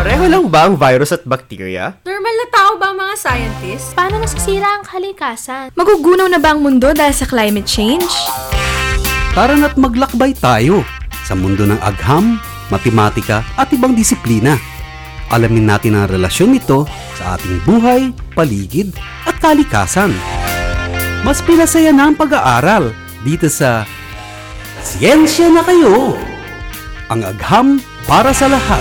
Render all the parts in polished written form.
Pareho lang ba ang virus at bacteria? Normal na tao ba ang mga scientists? Paano nasisira ang kalikasan? Magugunaw na ba ang mundo dahil sa climate change? Tara na't maglakbay tayo sa mundo ng agham, matematika at ibang disiplina. Alamin natin ang relasyon nito sa ating buhay, paligid at kalikasan. Mas pinasaya na ang pag-aaral dito sa Siyensya na Kayo! Ang agham para sa lahat.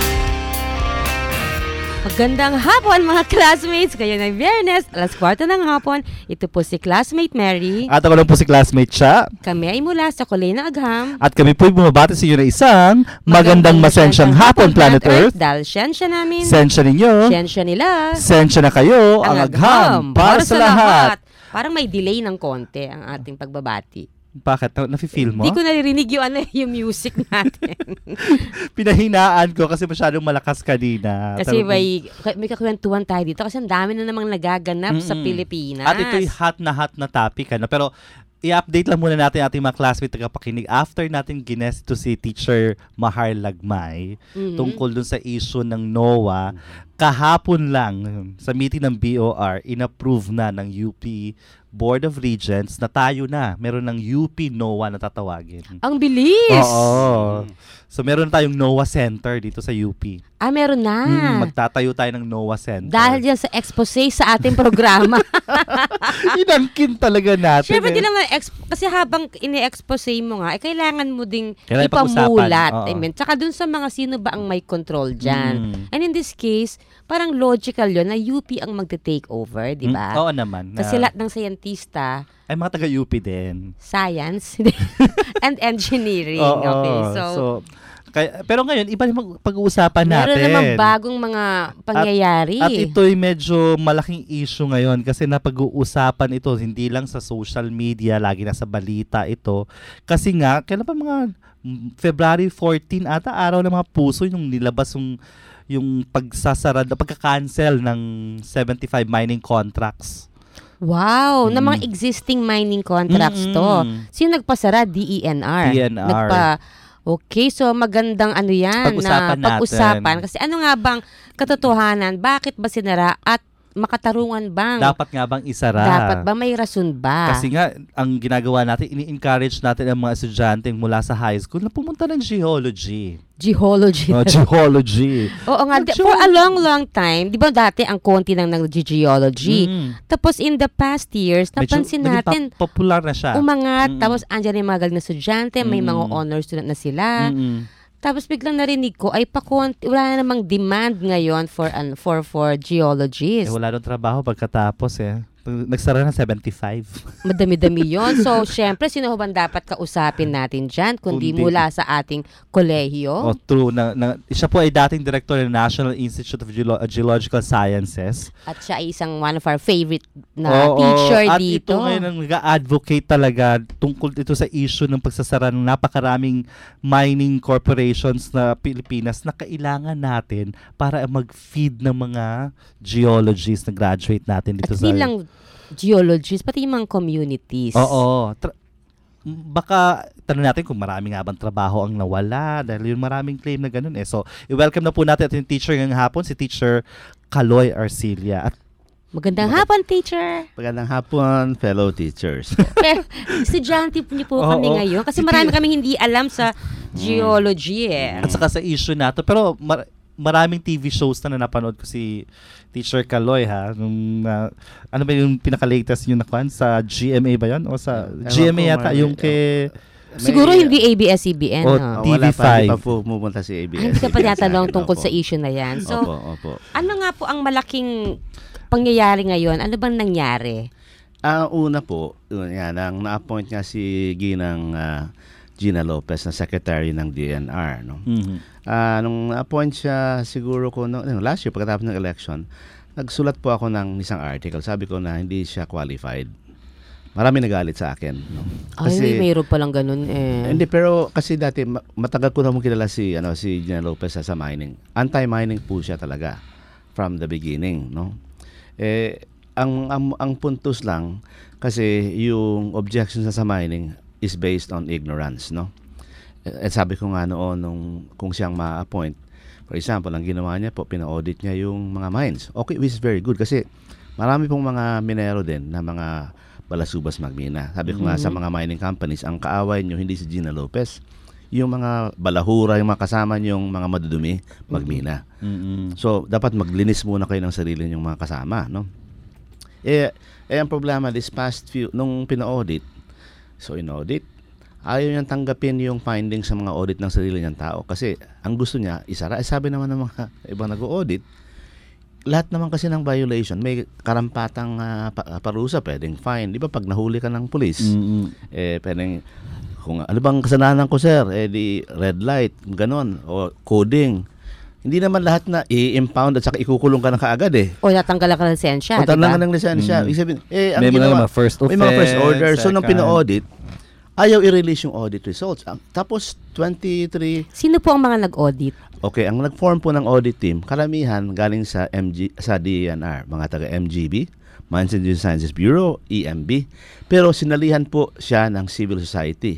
Magandang hapon mga classmates! Ngayon ay Biyernes, 4:00 ng hapon. Ito po si classmate Mary. At ako lang po si classmate siya. Kami ay mula sa Kulay na Agham. At kami po ay bumabati sa iyo na isang magandang masensyang hapon, Planet Earth. Dahil siyensya namin, Sensya ninyo. siyensya nila. Sensya na kayo. Ang agham para sa lahat. Parang may delay ng konti ang ating pagbabati. Bakit? Nafe-feel mo? Hindi ko naririnig yung music natin. Pinahinaan ko kasi masyadong malakas kanina. Kasi may kakwentuhan tayo dito kasi ang dami na namang nagaganap sa Pilipinas. At ito'y hot na topic. Pero i-update lang muna natin ating mga classmate tagapakinig after natin ginest to si Teacher Mahar Lagmay tungkol dun sa issue ng NOAA. Kahapon lang sa meeting ng BOR, inapprove na ng UP Board of Regents na tayo na. Meron ng UP NOAA na tatawagin. Ang bilis! Oo. So meron tayong NOAA Center dito sa UP. Meron na. Magtatayo tayo ng NOAA Center. Dahil yan sa expose sa ating programa. Inangkin talaga natin. Siyempre, di naman, kasi habang ini-expose mo nga, kailangan mo ding Kailangan ipamulat. pag-usapan. I mean, tsaka dun sa mga sino ba ang may control dyan. And in this case, parang logical yun na UP ang magte-take over, di ba? Oo naman. Kasi lahat ng scientista, ay mga taga-UP din. science, and engineering. Oo. Okay, Pero ngayon, iba yung pag-uusapan natin. meron naman bagong mga pangyayari. At ito'y medyo malaking issue ngayon kasi napag-uusapan ito hindi lang sa social media, lagi na sa balita ito. Kasi nga, kailan pa mga February 14 ata, araw ng mga puso, yung nilabas yung pagka-cancel ng 75 mining contracts. Wow, na mga existing mining contracts to. Sino nagpasara? DENR. Okay, so magandang yan Pag-usapan na pag-usapan. Kasi ano nga bang katotohanan? Bakit ba sinara at makatarungan bang? Dapat nga bang isara? Dapat ba may rason ba? Kasi nga, ang ginagawa natin, ini-encourage natin ang mga estudyante mula sa high school na pumunta ng geology. Geology. Geology. Oo nga, for a long time, di ba dati ang konti ng geology. Tapos in the past years, napansin natin, popular na siya. Umangat, tapos andyan yung mga galing na estudyante, may mga honor student na sila. Tapos biglang narinig ko, wala na namang demand ngayon for geologists. Wala nang trabaho pagkatapos Nagsara na 75. Madami-dami yon. So, syempre, sino ba dapat kausapin natin dyan? Kundi mula sa ating kolehiyo. True. Siya po ay dating director ng National Institute of Geological Sciences. At siya ay one of our favorite na teacher at dito. At ito ngayon ang nag-advocate talaga tungkol ito sa issue ng pagsasara ng napakaraming mining corporations na Pilipinas na kailangan natin para mag-feed ng mga geologists na graduate natin dito sa... Geologists, pati yung mga communities. Oo. Baka tanong natin kung marami nga bang trabaho ang nawala dahil yung maraming claim na ganun So, i-welcome na po natin yung teacher ngayong hapon, si Teacher Kaloy Arcilia. Magandang hapon, teacher. Magandang hapon, fellow teachers. Estudyante niyo po kami ngayon kasi marami kami hindi alam sa geology At saka sa issue na to. Pero maraming TV shows na napanood ko si Teacher Kaloy ano ba yung pinaka-latest yung nakuhan? Sa GMA ba yun? O sa GMA yata yung kay... Siguro hindi ABS-CBN. TV5. Wala pa po pumunta si ABS. Hindi ka pa natanong tungkol sa issue na yan. So, opo. Ano nga po ang malaking pangyayari ngayon? Ano bang nangyari? Una po, ang na-appoint nga si Gina Lopez na secretary ng DNR. Nung na-appoint siya siguro ko last year pagkatapos ng election, nagsulat po ako ng isang article. Sabi ko na hindi siya qualified. Marami nagalit sa akin. Kasi mayroon palang ganun Hindi, pero kasi dati matagal ko na mong kilala si Gina Lopez sa mining. Anti-mining po siya talaga from the beginning. Ang puntos lang kasi yung objection sa mining is based on ignorance. At sabi ko nga noon kung siyang ma-appoint, For example, ang ginawa niya po, pina-audit niya yung mga mines. Okay, which is very good kasi marami pong mga minero din na mga balasubas magmina. Sabi ko nga sa mga mining companies, ang kaaway nyo hindi si Gina Lopez, yung mga balahura, yung mga kasama yung mga madudumi magmina. So, dapat maglinis muna kayo ng sarili yung mga kasama, no? Ang problema this past few, nung pina-audit, so in-audit, ayaw niyang tanggapin yung findings sa mga audit ng sarili niyang tao kasi ang gusto niya, isara. Sabi naman ng mga ibang nag-audit, lahat naman kasi ng violation, may karampatang parusa, pwedeng fine. Di ba pag nahuli ka ng pulis, pwedeng, kung ano bang kasalanan ko sir, di red light, ganon, o coding. Hindi naman lahat na i-impound at saka ikukulong ka na kaagad O natanggal ka ng lisensya, o tanggal ng lisensya. Ibig sabihin, ang May ginawa, mga first offense, may mga first order. So, nung second. pina-audit, ayaw i-release yung audit results. Tapos, 23 Sino po ang mga nag-audit? Okay, ang nag-form po ng audit team, karamihan galing sa sa DENR, mga taga MGB, Mines and Geosciences Bureau, EMB. Pero sinalihan po siya ng civil society.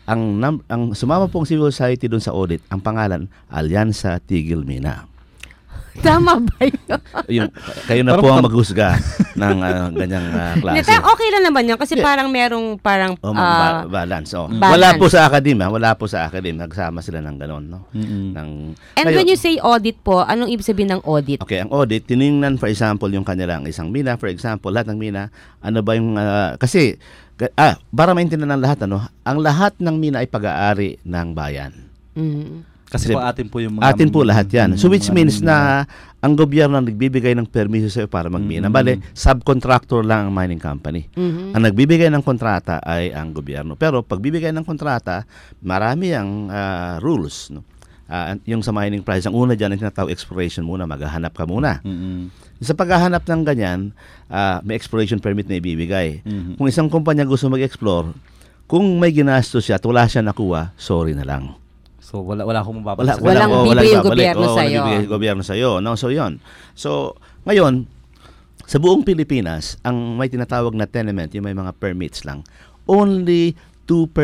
Ang sumama pong civil society doon sa audit, ang pangalan, Alyansa Tigil Mina. Tama ba yun? Kayo na po ang maghusga ng ganyang klase. Okay lang naman yun kasi parang merong balance. balance. Wala po sa academia, nagsama sila ng ganon, no? And when you say audit po, anong ibig sabihin ng audit? Okay, ang audit, tiningnan for example yung kanilang isang mina, for example, lahat ng mina, ano ba yung kasi para maintindihan ng lahat, ang lahat ng mina ay pag-aari ng bayan. Kasi po atin po yung mga... Atin po lahat yan. So which means na ang gobyerno ang nagbibigay ng permiso sa'yo para magmina. Bale, subcontractor lang ang mining company. Ang nagbibigay ng kontrata ay ang gobyerno. Pero pagbibigay ng kontrata, marami ang rules. No? Yung sa mining price, ang una dyan, ang tinatawag exploration muna, maghahanap ka muna. Sa paghahanap ng ganyan, may exploration permit na ibibigay. Kung isang kumpanya gusto mag-explore, kung may ginastos siya at wala siya nakuha, sorry na lang. So wala akong mababalik. Walang bibigay yung gobyerno sa'yo. Walang bibigay yung gobyerno sa'yo. No? So yun. So ngayon, sa buong Pilipinas, ang may tinatawag na tenement, yung may mga permits lang, only 2%.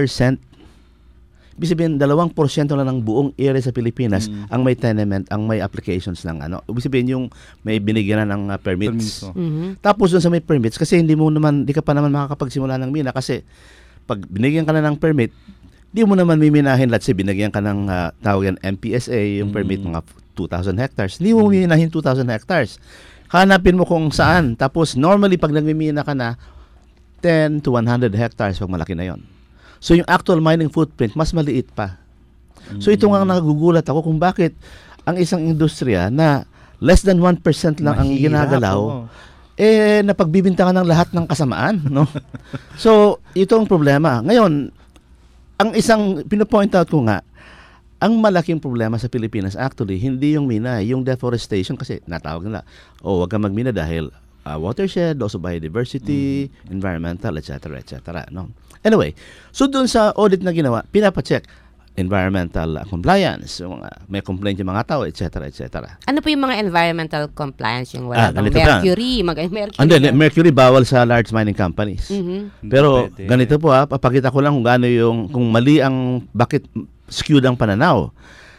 Ibig sabihin, 2% lang ng buong area sa Pilipinas ang may tenement, ang may applications ng Ibig sabihin, yung may binigyan na ng permits. Tapos dun sa may permits, kasi di ka pa naman makakapagsimula ng mina kasi pag binigyan ka na ng permit, di mo naman miminahin, let's say, binigyan ka ng tawag yan, MPSA, yung permit mga 2,000 hectares. Hindi mo miminahin 2,000 hectares. Hanapin mo kung saan. Tapos, normally, pag nagmimina ka na, 10 to 100 hectares, pag malaki na yon. So, yung actual mining footprint, mas maliit pa. So, ito nga nagugulat ako kung bakit ang isang industriya na less than 1% lang ang ginagalaw, napagbibintangan ng lahat ng kasamaan, no? So, ito ang problema. Ngayon, ang isang pinopoint out ko nga, ang malaking problema sa Pilipinas actually, hindi yung mina, yung deforestation kasi natawag nila, wag kang magmina dahil watershed, also biodiversity, environmental, etc., etc., no? Anyway, so doon sa audit na ginawa, pinapacheck environmental compliance, may complaint yung mga tao, etc., etc. Ano po yung mga environmental compliance? Yung wala bang mercury? Mercury bawal sa large mining companies. Pero Pwede. ganito po papakita ko lang kung mali ang, bakit skewed ang pananaw.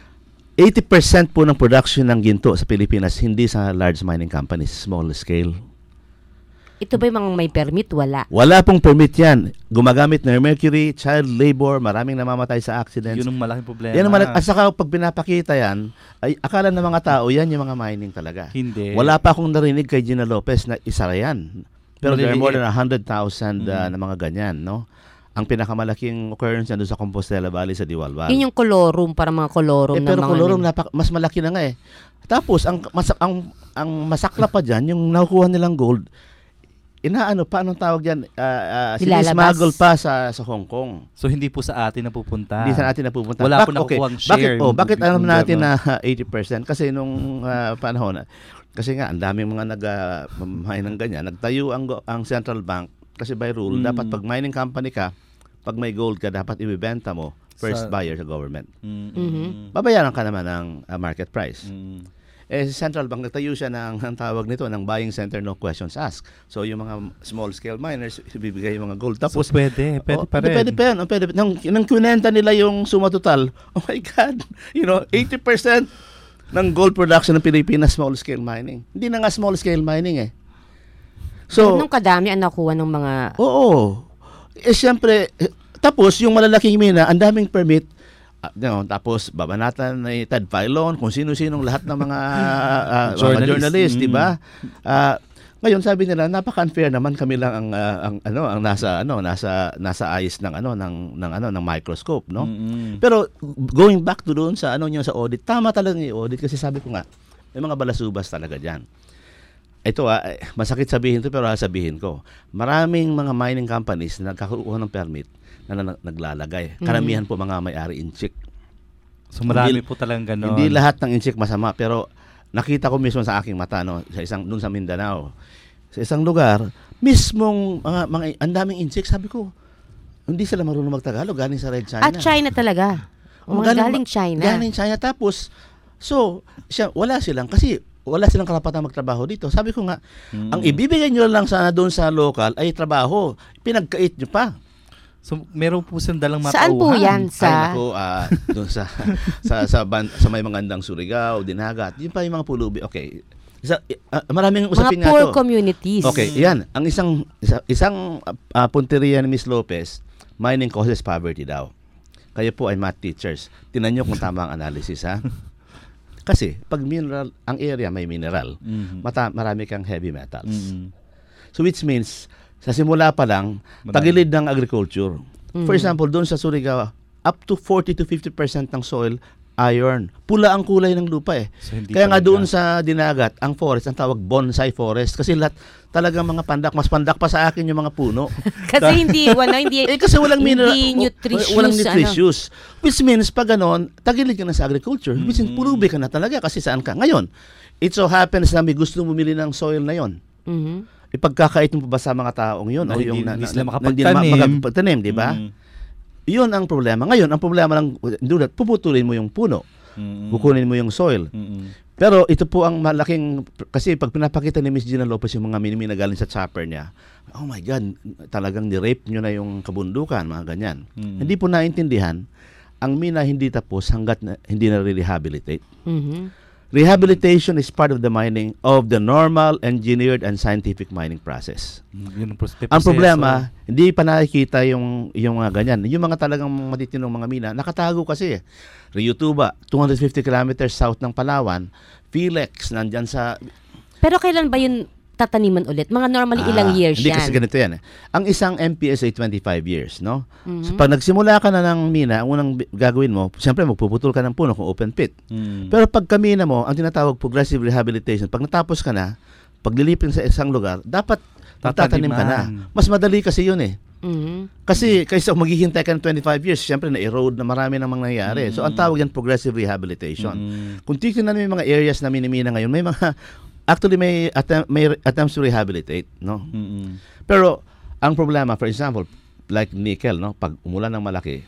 80% po ng production ng ginto sa Pilipinas hindi sa large mining companies, small scale. Ito ba yung mga may permit? Wala. Wala pong permit yan. Gumagamit ng mercury, child labor, maraming namamatay sa accidents. Yun ang malaking problema. Yan ang at saka pag pinapakita yan, ay akala ng mga tao, yan yung mga mining talaga. Hindi. Wala pa akong narinig kay Gina Lopez na isa yan. Pero there are more than 100,000 na mga ganyan, no? Ang pinakamalaking occurrence doon sa Compostela Valley sa Diwalwal. Yun yung colorum, para mga colorum pero colorum mas malaki na nga eh. Tapos ang masakla pa diyan, yung nakukuha nilang gold, paano tawag diyan? Sinismuggle pa sa Hong Kong. So hindi po sa atin napupunta. Hindi sa atin napupunta. Wala po nakukuha ang share. Bakit alam natin na 80%? Kasi nung panahon, kasi nga ang daming mga nag-mine ng ganyan, nagtayo ang central bank kasi by rule, dapat pag mining company ka, pag may gold ka, dapat ibibenta mo first buyer sa government. Babayaran ka naman ng market price. Central Bank, nagtayo siya ng tawag nito, ng buying center, no questions asked. So, yung mga small scale miners, ibibigay yung mga gold. Tapos, so, pwede pa rin. Pwede pa yan. Nang kinenta nila yung suma total, oh my God, 80%, ng gold production ng Pilipinas, small scale mining. Hindi na nga small scale mining eh. So, Anong kadami ang nakuha ng mga... oo. Siyempre, tapos yung malalaking mina, ang daming permit, tapos babanatan ni Ted Filon, kung sino-sinong lahat ng mga mga journalist, di ba? Ngayon sabi nila napaka-unfair naman, kami lang ang nasa ayos ng microscope, no? Pero going back to doon sa sa audit, tama talaga yung audit kasi sabi ko nga may mga balasubas talaga diyan. Ito masakit sabihin to pero sabihin ko. Maraming mga mining companies na nagkakaroon ng permit na naglalagay. Karamihan po mga may-ari inchik. So marami po talagang gano'n. Hindi lahat ng inchik masama pero nakita ko mismo sa aking mata doon sa Mindanao. Sa isang lugar, mismong mga ang daming inchik, sabi ko, hindi sila marunong magtagalog, galing sa Red China. At China talaga. Galing China. Galing China tapos wala silang karapatan magtrabaho dito. Sabi ko nga, ang ibibigay nyo lang sana doon sa local ay trabaho. Pinagkait nyo pa. So, meron po silang dalang matauhan. Saan po yan? Doon sa may magandang Surigao, Dinagat. Yun pa yung mga pulubi. Okay. Maraming usapin nga to. Mga poor communities. Okay, yan. Ang isang punteriya ni Ms. Lopez, mining causes poverty daw. Kayo po ay math teachers. Tingnan nyo kung tama ang analysis, ha? Kasi, pag mineral, ang area may mineral, marami kang heavy metals. So, which means, sa simula pa lang, tagilid ng agriculture. For example, doon sa Surigao, up to 40 to 50% ng soil, iron. Pula ang kulay ng lupa eh. So, kaya nga doon sa Dinagat, ang forest, ang tawag bonsai forest. Kasi lahat talagang mga pandak, mas pandak pa sa akin yung mga puno. Kasi hindi kasi walang mineral, nutritious. Walang nutritious. Which means, pag ganon, tagilid ka na sa agriculture. Which means, pulubi ka na talaga kasi saan ka. Ngayon, it so happens na may gusto bumili ng soil na yon. Ipagkakait mo ba sa mga taong yun? O yung hindi sila makapagtanim, di ba? Yun ang problema. Ngayon, ang problema lang, puputulin mo yung puno. Kukunin mo yung soil. Pero ito po ang malaking, kasi pag pinapakita ni Ms. Gina Lopez yung mga minimina galing sa chopper niya, oh my God, talagang ni-rape nyo na yung kabundukan, mga ganyan. Hindi po naintindihan, ang mina hindi tapos hanggat hindi na re-rehabilitate. Rehabilitation is part of the mining of the normal, engineered, and scientific mining process. Ang problema, hindi pa nakikita yung mga ganyan. Yung mga talagang matitinong mga mina, nakatago kasi. Rio Tuba, 250 kilometers south ng Palawan, Philex, nandyan sa... Pero kailan ba yun tataniman ulit? Mga normally ilang years hindi yan? Hindi kasi ganito yan. Ang isang MPS ay 25 years, no? So, pag nagsimula ka na ng mina, ang unang gagawin mo, siyempre magpuputol ka ng puno kung open pit. Pero pag kamina mo, ang tinatawag progressive rehabilitation, pag natapos ka na, pag lilipin sa isang lugar, dapat tatanim ka na. Mas madali kasi yun eh. Kasi kaysa maghihintay ka ng 25 years, siyempre na-erode na marami namang nangyayari. So, ang tawag yan, progressive rehabilitation. Kung titignan mo yung mga areas na minimina ngayon, may mga actually may attempts to rehabilitate, no? Pero ang problema, for example, like nickel, no? Pag umulan ng malaki,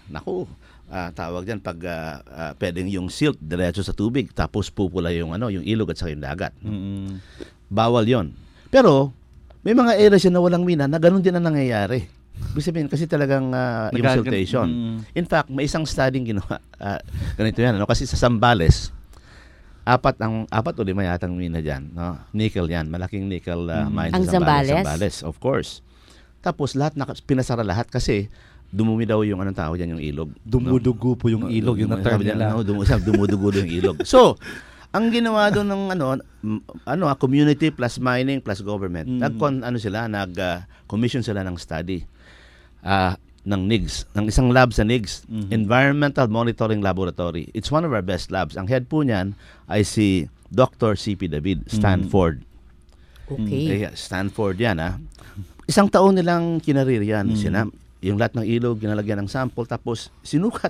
tawag diyan pag pwedeng yung silt diretso sa tubig tapos pupula yung yung ilog at saka yung dagat. Bawal 'yon. Pero may mga areas na walang mina na ganun din ang nangyayari. Ibig sabihin kasi talagang yung siltation. In fact, may isang study ginawa ganito yan, kasi sa Zambales, apat o lima yatang mina dyan, no? Nickel yan, malaking nickel mine sa Zambales, of course. Tapos lahat pinasara lahat kasi dumumi daw yung anong tao dyan, yung ilog. Dumudugo po yung ilog, yung na-term nila. Dumudugo yung ilog. So, ang ginawa doon ng community plus mining plus government, nag-commission sila ng study ng NIGS, ng isang lab sa NIGS, Environmental Monitoring Laboratory. It's one of our best labs. Ang head po niyan ay si Dr. C.P. David, Stanford. Okay. Stanford yan, Isang taon nilang kinarir yan. Yung lahat ng ilog, ginalagyan ng sample, tapos sinukat,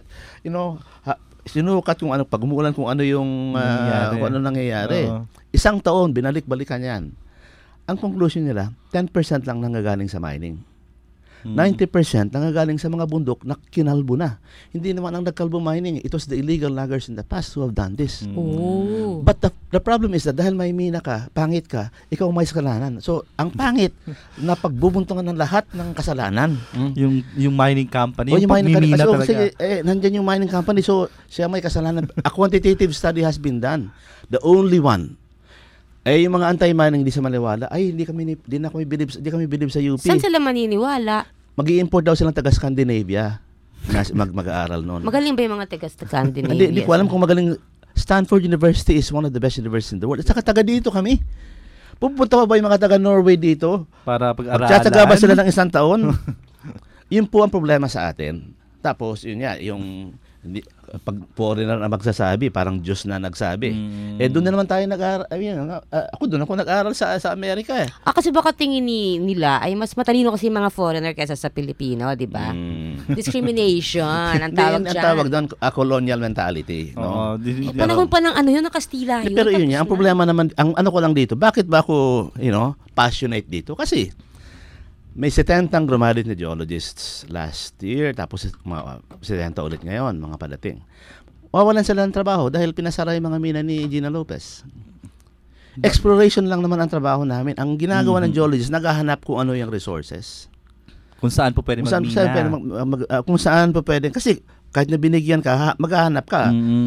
sinukat kung ano, pag umuulan kung ano yung kung ano nangyayari. Isang taon, binalik-balikan yan. Ang conclusion nila, 10% lang nanggagaling sa mining. 90% nangagaling sa mga bundok na kinalbo na. Hindi naman ang nagkalbo mining. It was the illegal loggers in the past who have done this. Oh. But the problem is that dahil may mina ka, pangit ka, ikaw may kasalanan. So, ang pangit na pagbubuntungan ng lahat ng kasalanan. Yung mining company, Yung mining company. pagmimina So, talaga. sige, nandyan yung mining company. So, siya may kasalanan. A quantitative study has been done. The only one. Yung mga anti-mining hindi sa maniwala, hindi kami bilib sa UP. Saan sila maniniwala? Mag-i-import daw silang taga Scandinavia na mag-aaral noon. Magaling ba yung mga taga-Scandinavia? Hindi ko alam kung magaling. Stanford University is one of the best universities in the world. At saka taga dito kami. Pupunta pa ba yung mga taga Norway dito? Para pag-aralan. Magtsatsaga ba sila ng isang taon? Yun po ang problema sa atin. Tapos, yun nga, yung pag foreigner na magsasabi, parang Diyos na nagsabi. Doon na naman tayo nag-aaral. Doon ako nag-aaral sa Amerika eh. Kasi baka tingin nila ay mas matalino kasi yung mga foreigner kaysa sa Pilipino, di ba? Discrimination, ang tawag Ang dyan. tawag doon, colonial mentality. No? Panahon pa ng yung nakastila yun. Pero yun ang problema naman, ang ano ko lang dito, bakit ba ako, passionate dito? Kasi, may 70 graduate na geologists last year, tapos mga 70 ulit ngayon, mga padating. Wawalan sila ng trabaho dahil pinasara yung mga mina ni Gina Lopez. Exploration lang naman ang trabaho namin. Ang ginagawa ng geologists, naghahanap kung ano yung resources. Kung saan po pwede magmina. Kung saan po pwede. Kasi kahit na binigyan ka, maghahanap ka.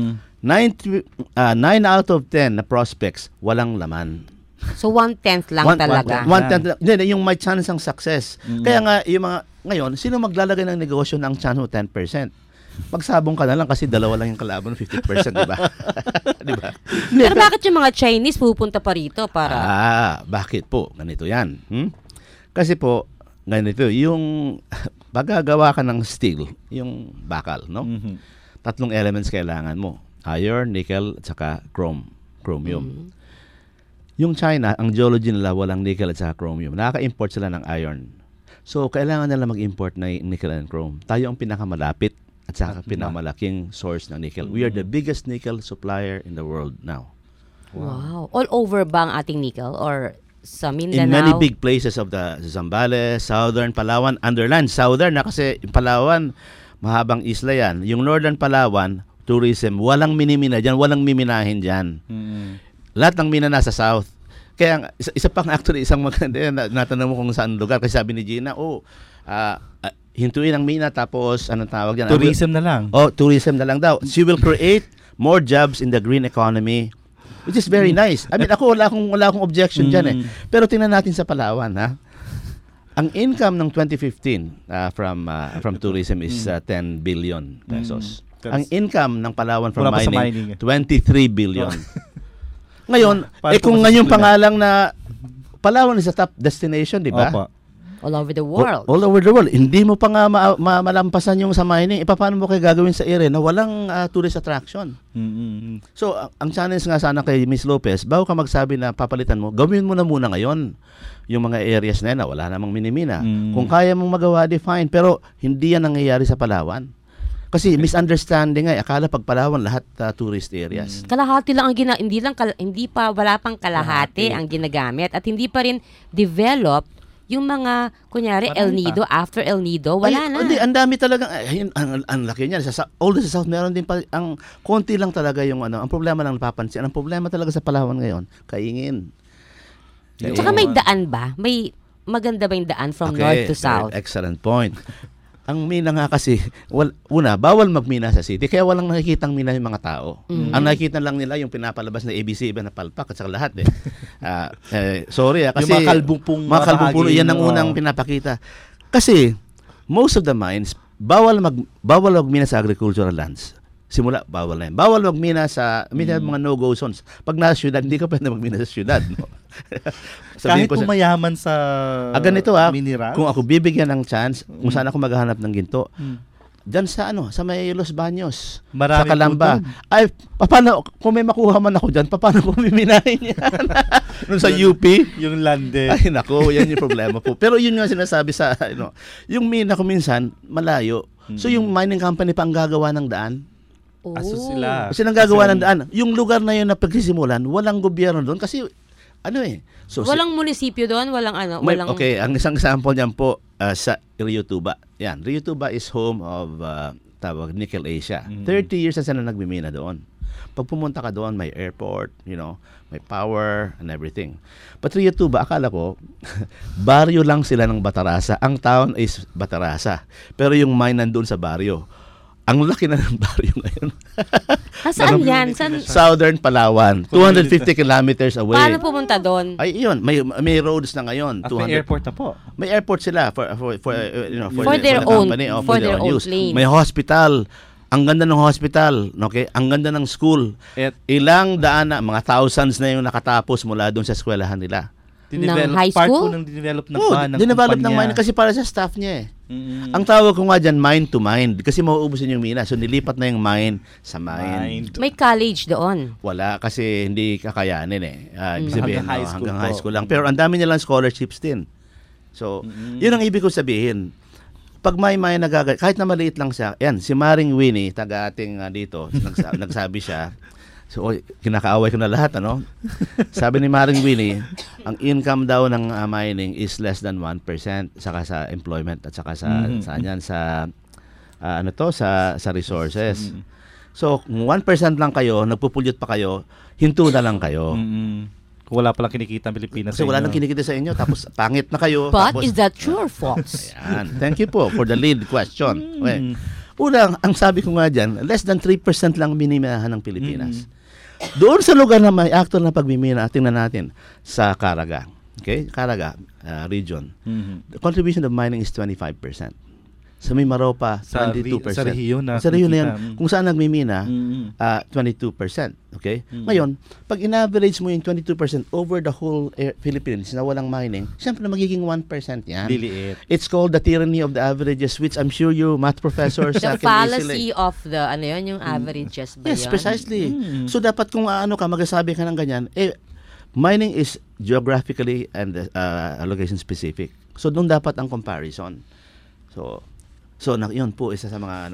9 out of 10 na prospects, walang laman. So 1/10 lang talaga. 1/10 lang. Hindi, yung may chance ng success. Kaya nga, yung mga, ngayon, sino maglalagay ng negosyo ng chance mo 10%? Magsabong ka na lang kasi dalawa lang yung kalaban, 50%, di ba? Di ba? Pero bakit yung mga Chinese pupunta pa rito para? Bakit po? Ganito yan. Kasi po, ganito, yung pagagawa ka ng steel, yung bakal, no? 3 elements kailangan mo. Iron, nickel, at saka chromium. Yung China, ang geology nila walang nickel at saka chromium. Nakaka-import sila ng iron. So, kailangan nila mag-import ng nickel and chrome. Tayo ang pinakamalapit at saka pinakamalaking source ng nickel. We are the biggest nickel supplier in the world now. Wow. All over ba ang ating nickel? Or sa Mindanao? In many big places of the Zambales, Southern Palawan, underland. Southern na kasi Palawan, mahabang isla yan. Yung Northern Palawan, tourism, walang minimina dyan, walang miminahin dyan. Lahat ng mina nasa south. Kaya isa pang actually, isang maganda yan, natanong mo kung saan lugar. Kasi sabi ni Gina, hintuin ang mina tapos anong tawag yan? Tourism na lang. Tourism na lang daw. She will create more jobs in the green economy, which is very nice. I mean, ako wala akong objection dyan eh. Pero tingnan natin sa Palawan, ha? Ang income ng 2015 from tourism is 10 billion pesos. Ang income ng Palawan from mining, 23 billion. Ngayon, kung ngayon pangalang na Palawan is a top destination, di ba? Opo. All over the world. All over the world. Hindi mo pa nga malampasan yung sa mining. Paano mo kayo gagawin sa area na walang tourist attraction? So, ang challenge nga sana kay Ms. Lopez, bago ka magsabi na papalitan mo, gawin mo na muna ngayon yung mga areas na yan na wala namang minimina. Kung kaya mong magawa, fine. Pero hindi yan nangyayari sa Palawan. Kasi misunderstanding akala pag Palawan lahat tourist areas. Kalahati lang ang wala pang kalahati ang ginagamit at hindi pa rin develop yung mga kunyari El Nido, after El Nido, wala na. Hindi, ang dami talaga, ang laki niyan. Although sa South meron din pa, ang konti lang talaga yung ang problema lang napapansin. Ang problema talaga sa Palawan ngayon, kaingin. Tsaka may daan ba? May maganda ba yung daan from north to south? Excellent point. Ang mina nga kasi, bawal magmina sa city, kaya walang nakikitang mina yung mga tao. Ang nakikita lang nila yung pinapalabas na ABC, iba na palpak, at saka lahat sorry kasi yung mga kalbong puno, yan ang unang pinapakita. Kasi, most of the mines, bawal magmina sa agricultural lands. Simula, bawal na yan. Bawal magmina sa mga no-go zones. Pag nasa syudad, hindi ka pwede magmina sa syudad. No? Kahit kung mayaman sa ganito mineral? Kung ako bibigyan ng chance, kung saan ako maghahanap ng ginto, dyan sa may Los Baños, marami sa Calamba. Ay, paano, kung may makuha man ako dyan, paano ko miminahin yan? Nung sa UP? Yung lande. Ay, nako, yan yung problema po. Pero yun nga sinasabi sa, yung mina ko minsan, malayo. So yung mining company pa ang gagawa ng daan. Aso sila. Kasi nang gagawa ng daan. Yung lugar na yun na pagsisimulan, walang gobyerno doon kasi So, Walang munisipyo doon, walang ano, walang... Okay, ang isang example niyan po sa Rio Tuba. Yan, Rio Tuba is home of tawag Nickel Asia. 30 years na sila nagmimina doon. Pag pumunta ka doon, may airport, may power and everything. But Rio Tuba, akala ko, baryo lang sila ng Batarasa. Ang town is Batarasa. Pero yung mine nandun sa baryo. Ang laki na ng baryo ngayon. Saan yan? Southern Palawan. 250 kilometers away. Paano pumunta doon? Ay, yun. May roads na ngayon. At may airport na po. May airport sila for their the own company, for their own use. plane. May hospital. Ang ganda ng hospital, okay? Ang ganda ng school. Ilang daan na, mga thousands na yung nakatapos mula doon sa eskwelahan nila. Ng high Part po school? ng dinevelop ng dinevelop ng kumpanya. mine kasi para sa staff niya eh. Ang tawag ko nga dyan, mine to mine. Kasi mauubusin yung mina. So, nilipat na yung mine sa mine. May college doon. Wala, kasi hindi kakayanin eh. Ibig sabihin, Hanggang hanggang high high school school lang. Pero ang dami nilang scholarships din. So, yun ang ibig ko sabihin. Pag may kahit na maliit lang siya, yan, si Maring Winnie, taga ating dito, nagsabi siya, so, kinakaaway ko na lahat, Sabi ni Maring Winnie, ang income daw ng mining is less than 1%, saka sa employment at saka sa resources. So, kung 1% lang kayo, nagpupulyot pa kayo, hinto na lang kayo. Kung wala palang kinikita ang Pilipinas Kasi wala nang kinikita sa inyo, tapos pangit na kayo. But tapos, is that true or false? Ayan. Thank you po for the lead question. Okay. Unang, ang sabi ko nga dyan, less than 3% lang minimahan ng Pilipinas. Doon sa lugar na may actor na pagmimina, tingnan natin sa Caraga. Okay? Caraga region. The contribution of mining is 25%. Sa Mimaropa, 22%. Sa rehiyon na. Sa rehiyon na yan, kung saan nagmimina, 22%. Okay? Ngayon, pag in-average mo yung 22% over the whole Philippines na walang mining, siyempre magiging 1% yan. Liliit. It's called the tyranny of the averages, which I'm sure you math professors The can fallacy easily. of the, yung averages ba Yes, yun? precisely. So dapat kung magsasabi ka ng ganyan, mining is geographically and location specific. So doon dapat ang comparison. So yun po isa sa mga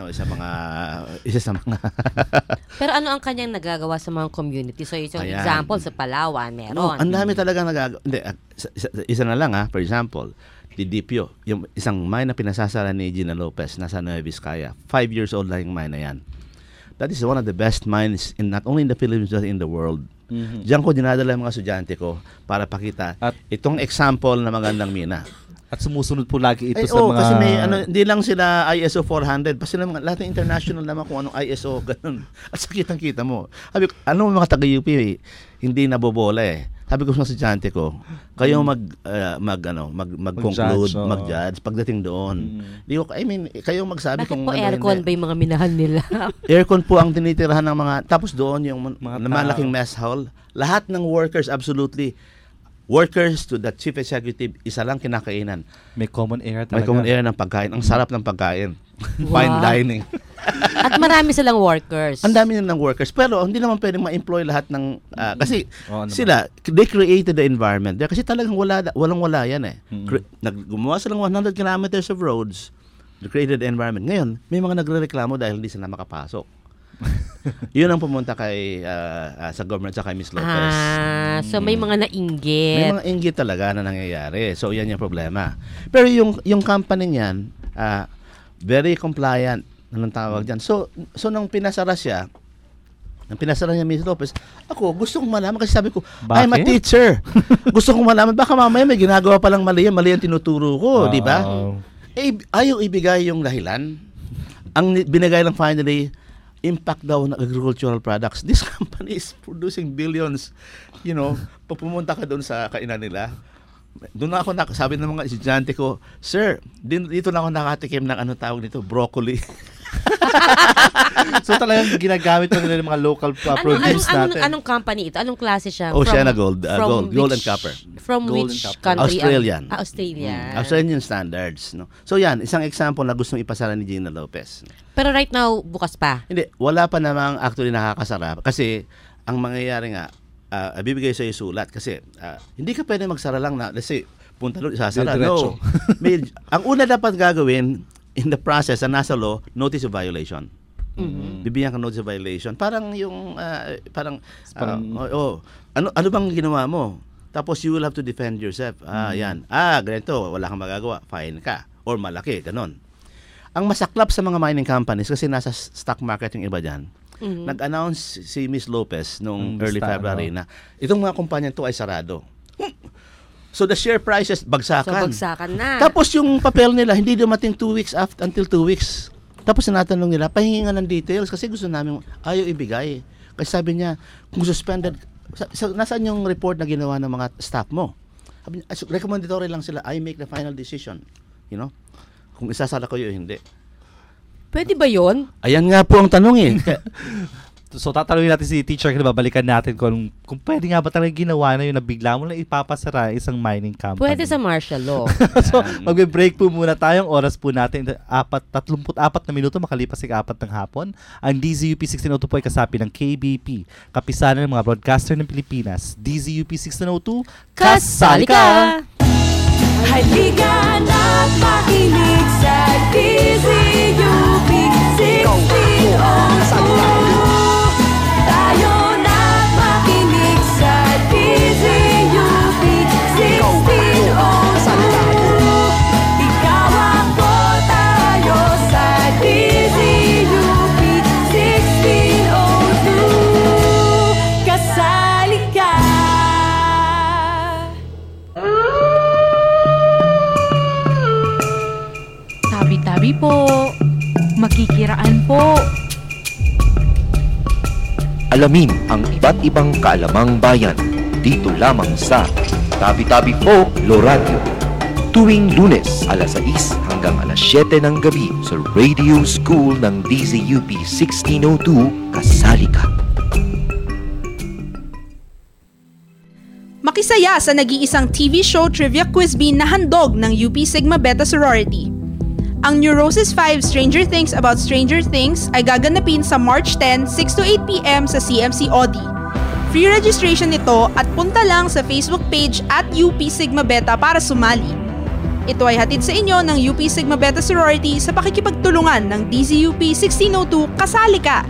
Pero ano ang kanyang nagagawa sa mga community? So yung Ayan. example sa Palawan meron. Ang dami talaga nagagawa. Hindi, isa na lang for example, Didipio, yung isang mine na pinasasara ni Gina Lopez nasa Nueva Vizcaya. 5 years old lang yung mine na yan. That is one of the best mines not only in the Philippines but in the world. Diyan ko dinadala yung mga estudyante ko para pakita itong example na magandang mina. At sumusunod po lagi ito sa mga... Kasi may hindi lang sila ISO 400, pa sila lahat ng international naman kung anong ISO ganun. At sa kitang-kita mo. Sabi ko, mga taga-UP hindi nabobola eh. Sabi ko sa estudyante ko, kayo mag-conclude, mag-judge pagdating doon. Kayo magsabi Bakit kung po aircon ba yung mga minahan nila? Aircon po ang tinitirahan ng mga, tapos doon yung malaking mess hall. Lahat ng workers, absolutely, workers to the chief executive, isa lang kinakainan. May common air talaga. May common air ng pagkain. Ang sarap ng pagkain. Fine dining. At marami silang workers. Ang dami nilang workers. Pero hindi naman pwedeng ma-employ lahat ng... kasi sila, they created the environment there. Kasi talagang walang-wala yan eh. Gumawa silang 100 kilometers of roads. They created the environment. Ngayon, may mga nagrereklamo dahil hindi sila makapasok. Yun ang pumunta kay sa government sa kay Ms. Lopez. So may mga nainggit. May mga inggit talaga na nangyayari. So yan yung problema. Pero yung company niyan, very compliant. Anong tawag diyan? So nung pinasara niya Ms. Lopez, ako gusto kong malaman kasi sabi ko, bakit? I'm a teacher. Gusto kong malaman baka mamaya may ginagawa pa lang mali ang tinuturo ko, di ba? Ayaw ibigay yung dahilan. Ang binigay lang finally, impact daw ng agricultural products. This company is producing billions. Pag pumunta ka doon sa kainan nila, doon ako sabi ng mga estudyante ko, sir, dito na ako nakatikim ng tawag nito, broccoli. So talagang ginagamit pa nila ng mga local produce natin. Anong company ito? Anong klase siya? Oceana Gold. Gold and copper. From Gold which and country? Australian. Australian. Australian standards. No? So yan, isang example na gustong ipasara ni Gina Lopez. Pero right now, bukas pa? Hindi, wala pa namang actually nakakasara. Kasi ang mangyayari nga, bibigay sa'yo sulat. Kasi hindi ka pwede magsara lang na, let's say, punta doon, isasara. No. Ang una dapat gagawin, in the process, na nasa law, notice of violation. Bibigyan ka notice of violation. Parang yung, ano bang ginawa mo? Tapos you will have to defend yourself. Yan. Ganito, wala kang magagawa. Fine ka. Or malaki, ganon. Ang masaklap sa mga mining companies, kasi nasa stock market yung iba dyan, nag-announce si Miss Lopez nung early February na itong mga kumpanya to ay sarado. So the share prices bagsakan. So bagsakan na. Tapos yung papel nila, hindi dumating 2 weeks until 2 weeks. Tapos tinatanong nila, pahingi nga ng details kasi gusto namin ayaw ibigay. Kasi sabi niya, kung suspended, nasaan yung report na ginawa ng mga staff mo? Recommendatory lang sila, I make the final decision. You know? Kung isasala ko yun, hindi. Pwede ba yun? Ayan nga po ang tanong eh. So tatanungin natin si teacher, babalikan natin kung pwede nga ba talaga ginawa na yun na bigla mo lang ipapasara isang mining company. Pwede sa martial law. So magbe-break po muna tayong oras po natin. 34 na minuto makalipas sa 4 ng hapon. Ang DZUP 1602 po ay kasapi ng KBP, kapisanan ng mga broadcaster ng Pilipinas. DZUP 1602, kasali ka! Halika na't makinig sa DZUP 1602. Tayo na't makinig sa DZUP 1602. Ikaw ako, tayo sa DZUP 1602. Kasali ka. Tabi-tabi po. Makikiraan po. Alamin ang iba't ibang kaalamang bayan dito lamang sa Tabi-Tabi Po Loradio. Tuwing Lunes, alas 6 hanggang alas 7 ng gabi sa Radio School ng DZUP 1602, kasali ka. Makisaya sa nag-iisang TV show trivia quiz bee na handog ng UP Sigma Beta Sorority. Ang Neurosis 5 Stranger Things About Stranger Things ay gaganapin sa March 10, 6 to 8 p.m. sa CMC Audi. Free registration nito at punta lang sa Facebook page at UP Sigma Beta para sumali. Ito ay hatid sa inyo ng UP Sigma Beta Sorority sa pakikipagtulungan ng DZUP 1602, kasali ka!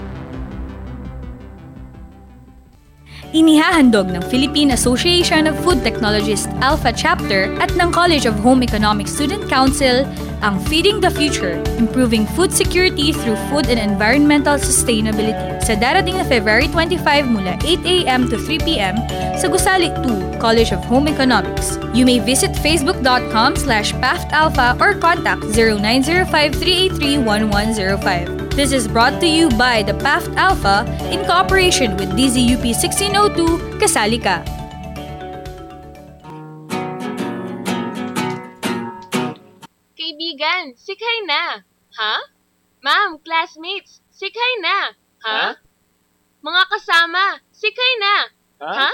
Inihahandog ng Philippine Association of Food Technologists Alpha Chapter at ng College of Home Economics Student Council ang Feeding the Future, Improving Food Security through Food and Environmental Sustainability sa darating na February 25 mula 8 a.m. to 3 p.m. sa Gusali 2, College of Home Economics. You may visit facebook.com/PAFTAlpha or contact 0905-383-1105. This is brought to you by the PAFT Alpha in cooperation with DZUP 1602, kasali ka! Kaibigan, sikay na! Ha? Ma'am, classmates, sikay na! Ha? Mga kasama, sikay na! Ha?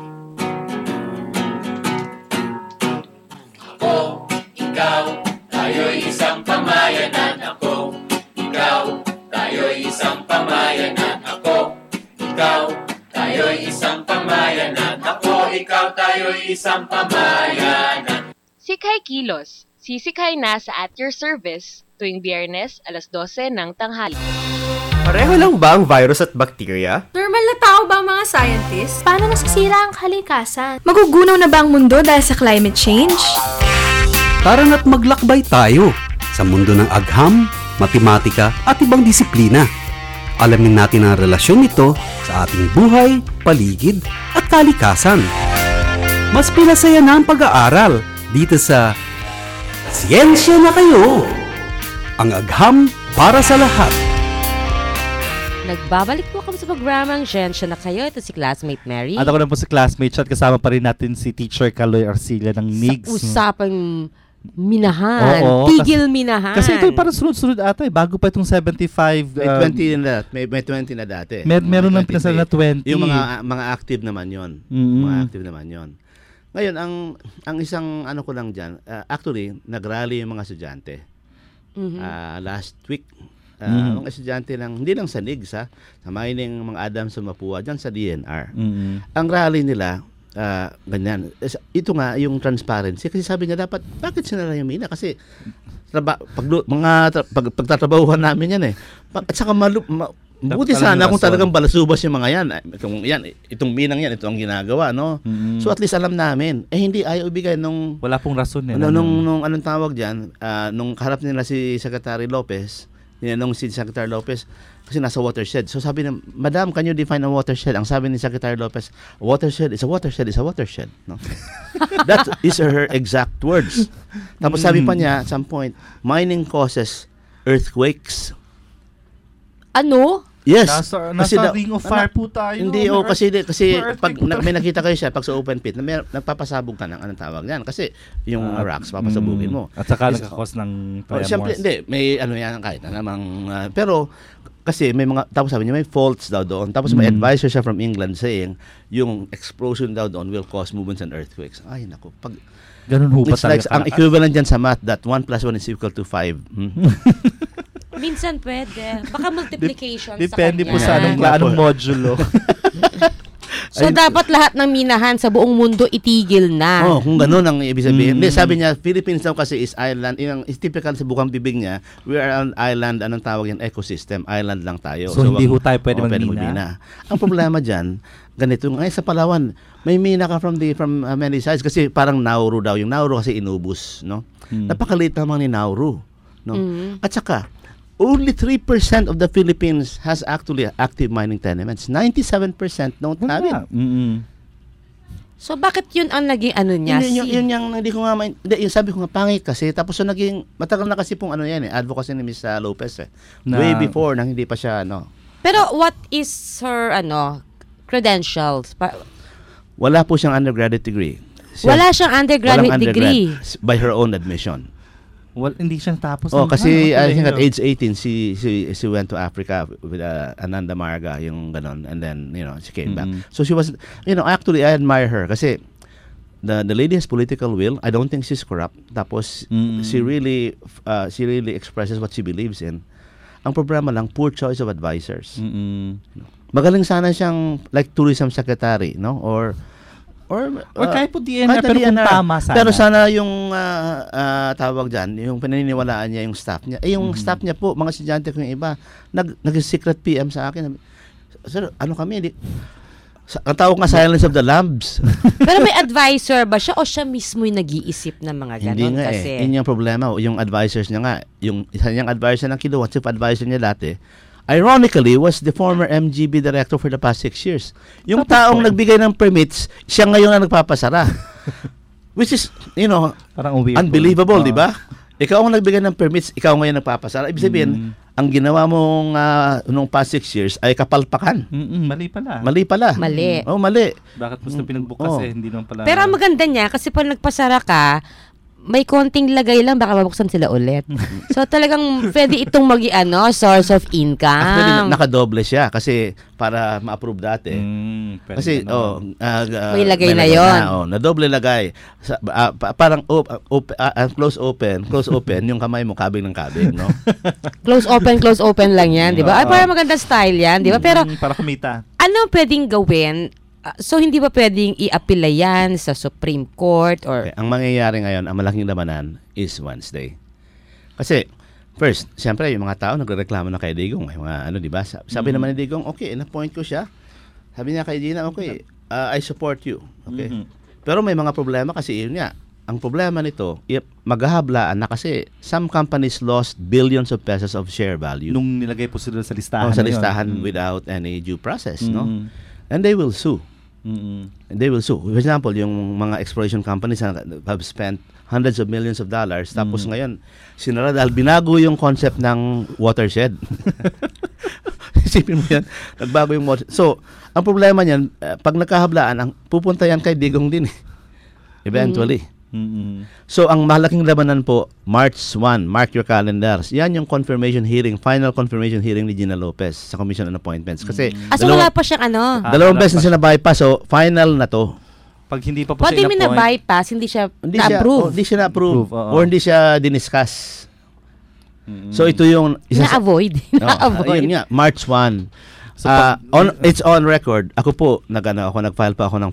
Ako, ikaw, tayo'y isang pamayanan. Ako, ikaw, tayo'y isang pamayanan. Ako, ikaw, tayo'y isang pamayanan. Ako, ikaw, tayo'y isang pamayanan. Sikay Kilos, sisikay na sa At Your Service tuwing Biyernes, alas 12 ng tanghali. Pareho lang ba ang virus at bakterya? Normal na tao ba ang mga scientists? Paano nasisira ang kalikasan? Magugunaw na ba ang mundo dahil sa climate change? Tara na't maglakbay tayo sa mundo ng agham, matematika at ibang disiplina. Alamin natin ang relasyon nito sa ating buhay, paligid at kalikasan. Mas pinasaya na ang pag-aaral dito sa Siyensya na Kayo! Ang agham para sa lahat. Nagbabalik po kami sa programang Siyensya na Kayo. Ito si classmate Mary. At ako na po si classmate at kasama pa rin natin si Teacher Kaloy Arcilla ng MIGS. Sa usapang minahan. Oo, Tigil minahan. Kasi ito parang sunod-sunod ata eh. Bago pa itong 75. May 20 na dati. Meron ng pinasal na 20. Yung mga active naman yon. Mga active naman yon. Ngayon, ang isang ano ko lang dyan, actually, nag-rally yung mga estudyante. Last week, mga estudyante lang, hindi lang sa NIGS, sa mining mga Adams sa Mapua, dyan sa DNR. Ang rally nila, ganyan. Ito nga, yung transparency. Kasi sabi niya, bakit sinara yung mina? Kasi, pagtatrabahuhan namin yan eh. At saka buti sana kung talagang balasubas yung mga yan. Itong minang yan, ito ang ginagawa, no? So at least alam namin. Hindi ayaw ibigay nung wala pong rason nung anong tawag diyan, nung kaharap nila si Secretary Lopez, nung si Secretary Lopez kasi nasa watershed. So sabi niya, Madam, can you define a watershed? Ang sabi ni Secretary Lopez, a watershed is a watershed is a watershed. No? That is her exact words. Tapos sabi pa niya at some point, mining causes earthquakes. Ano? Yes. Nasa ring of fire po tayo. Hindi, kasi pag may nakita kayo siya, pag sa open pit, nagpapasabog ka ng anong tawag yan. Kasi yung rocks, papasabugin mo. At saka nagkakos ng tremors. Siyempre, hindi. May ano yan, kahit na namang, pero, kasi may mga, tapos sabi niya, may faults daw doon. Tapos may advisor siya from England saying, yung explosion daw doon will cause movements and earthquakes. Ay, naku. Pag, ganun ho ba talaga? Ang equivalent dyan sa math, that 1 plus 1 is equal to 5. Minsan pwede. Baka multiplication Depende sa kanya. po sa anong modulo. So, dapat lahat ng minahan sa buong mundo itigil na. Kung gano'n ang ibig sabihin. Hindi, sabi niya, Philippines daw kasi is island. Yung typical sa bukang bibig niya, we are an island, anong tawag yan? Ecosystem. Island lang tayo. So hindi ho tayo pwede magmina. Ang problema dyan, ganito, ngayon sa Palawan, may mina ka from many sides kasi parang Nauru daw. Yung Nauru kasi inubos, no? Napakaliit naman ni Nauru, no? At saka, only 3% of the Philippines has actually active mining tenements. 97% don't have it. So, bakit yun ang naging ano niya? Yun yung hindi ko nga yung sabi ko nga pangit kasi tapos naging matagal na kasi pong ano yan advocacy ni Ms. Lopez way before nang hindi pa siya Pero what is her credentials? Wala po siyang undergraduate degree. Wala siyang undergraduate degree by her own admission. Well, hindi siya tapos. Kasi I think at age 18 she went to Africa with Ananda Marga, yung ganon, and then she came back. So she was actually I admire her kasi the lady has political will. I don't think she's corrupt. Tapos she really expresses what she believes in. Ang problema lang, poor choice of advisors. Magaling sana siyang like tourism secretary, no? Or kahit po DNR, pero kung tama sana. Pero sana yung tawag dyan, yung pinaniniwalaan niya yung staff niya. Yung staff niya po, mga estudyante ko yung iba, nag-secret PM sa akin. Sir, ang tawag nga Silence of the Lambs. Pero may advisor ba siya o siya mismo yung nag-iisip ng mga ganon? Hindi nga kasi? Yun yung problema. Yung advisors niya nga, yung isa niyang advisor ng kinuha, chief advisor niya dati, ironically, was the former MGB director for the past 6 years. Yung taong nagbigay ng permits, siya ngayon ang nagpapasara. Which is, parang unbelievable, di ba? Ikaw ang nagbigay ng permits, ikaw ngayon nagpapasara. Ibig sabihin, ang ginawa mong nung past 6 years ay kapalpakan. Mali pala. Mali. Mali. Bakit gusto pinagbukas hindi naman pala. Pero ang maganda niya, kasi pag nagpasara ka, may konting lagay lang, baka mabuksan sila ulit. So talagang pwede itong source of income. Actually, nakadoble siya kasi para ma-approve dati. Kasi may lagay na yon. Nadoble lagay. Parang close open, yung kamay mo kabig ng kabig, no? Close open lang yan, di ba? Ay, parang maganda style yan, di ba? Pero para kumita. Ano pwedeng gawin? So, hindi ba pwedeng i-apela yan sa Supreme Court? Or Ang mangyayari ngayon, ang malaking labanan is Wednesday. Kasi, first, siyempre, yung mga tao nagreklamo na kay Digong. May mga di ba? Sabi naman ni Digong, okay, na-point ko siya. Sabi niya kay Gina, okay, I support you. Okay. Pero may mga problema kasi yun nga. Ang problema nito, maghahablaan na kasi some companies lost billions of pesos of share value. Nung nilagay po sila sa listahan. Sa listahan without any due process, no? And they will sue. They will sue. For example, yung mga exploration companies have spent hundreds of millions of dollars tapos ngayon, sinara dahil binago yung concept ng watershed. Isipin mo yan, nagbago yung watershed. So, ang problema niyan, pag nagkahablaan, pupunta yan kay Digong din. Eventually. So, ang malaking labanan po, March 1, mark your calendars. Yan yung confirmation hearing, final confirmation hearing ni Gina Lopez sa Commission on Appointments. Kasi, so wala pa siyang dalawang beses na siya na-bypass, so final na to. Pag hindi pa po siya in-appoint. na-bypass, hindi siya na-approve. Hindi siya na-approve. Or hindi siya diniscuss. So, ito yung... Na-avoid. Yun nga, March 1. So, it's on record. Ako po nag-file pa ako ng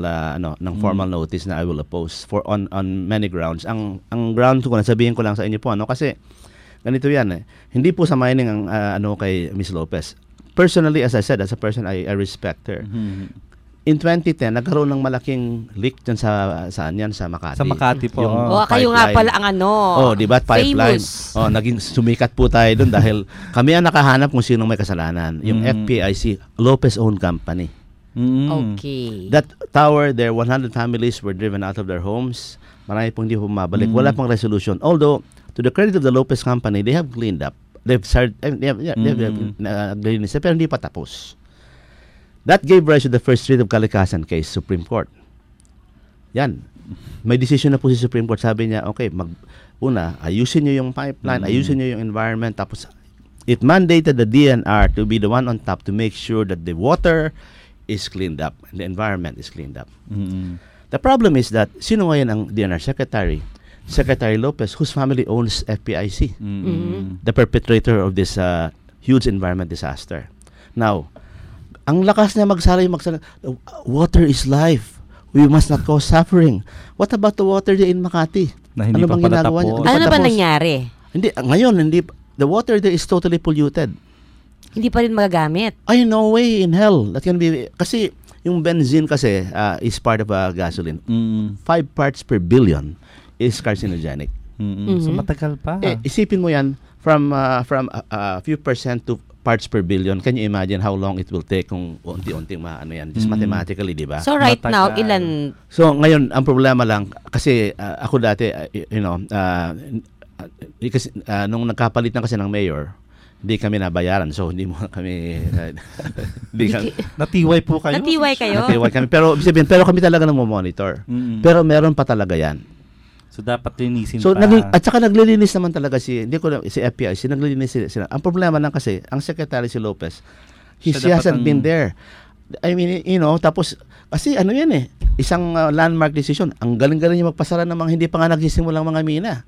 formal notice na I will oppose on many grounds. Ang ground ko sabihin ko lang sa inyo po kasi ganito yan Hindi po sa mining ang kay Ms. Lopez. Personally, as I said, as a person I respect her. in 2010, nagkaroon ng malaking leak dyan sa Makati. Sa Makati po. Kayo nga pala ang di ba? Pipeline. famous. Naging sumikat po tayo doon dahil kami ang nakahanap kung sinong may kasalanan. Yung FPIC, Lopez-owned company. Okay. That tower there, 100 families were driven out of their homes. Marami pong hindi po mabalik. Wala pang resolution. Although, to the credit of the Lopez company, they have cleaned up. They've started, naglinis, pero hindi pa tapos. That gave rise to the first writ of kalikasan case, Supreme Court. Yan. May decision na po si Supreme Court. Sabi niya, okay, ayusin nyo yung pipeline, ayusin nyo yung environment, tapos it mandated the DNR to be the one on top to make sure that the water is cleaned up and the environment is cleaned up. The problem is that, sino ngayon ang DNR Secretary? Secretary Lopez, whose family owns FPIC, the perpetrator of this huge environment disaster. Now, ang lakas niya magsala, water is life. We must not cause suffering. What about the water there in Makati? Na hindi ano bang ginagawa niya? Ano ba nangyari? The water there is totally polluted. Hindi pa rin magagamit. No way in hell. That can be, kasi yung benzene kasi is part of gasoline. 5 parts per billion is carcinogenic. So matagal pa. Isipin mo yan from a few percent to parts per billion. Can you imagine how long it will take kung unti-unting yan? Just mathematically, di ba? So right now, ilan? So ngayon, ang problema lang, kasi ako dati, kasi, nung nagkapalit na kasi ng mayor, hindi kami nabayaran. So hindi mo kami... Natiway po kayo? Natiway kami. Pero kami talaga monitor. Pero meron pa talaga yan. So dapat linisin pa. At saka naglilinis naman talaga si FPIC, naglilinis sila. Ang problema lang kasi, ang secretary si Lopez, he hasn't been there. I mean, tapos, kasi isang landmark decision, ang galing-galing niya magpasara ng mga hindi pa nga nagsisimulang mga mina.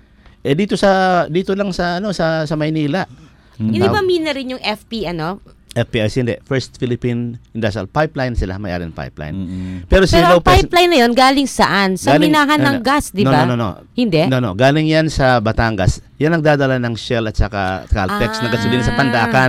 Dito lang sa Maynila. Hindi ba mina rin yung FPIC, hindi. First Philippine Industrial Pipeline sila, may-ari ng pipeline. Pero ang pipeline na yun, galing saan? Sa minahan ng gas, di ba? No. Hindi? No. Galing yan sa Batangas. Yan ang dadala ng Shell at saka Caltex na gasolina sa Pandakan.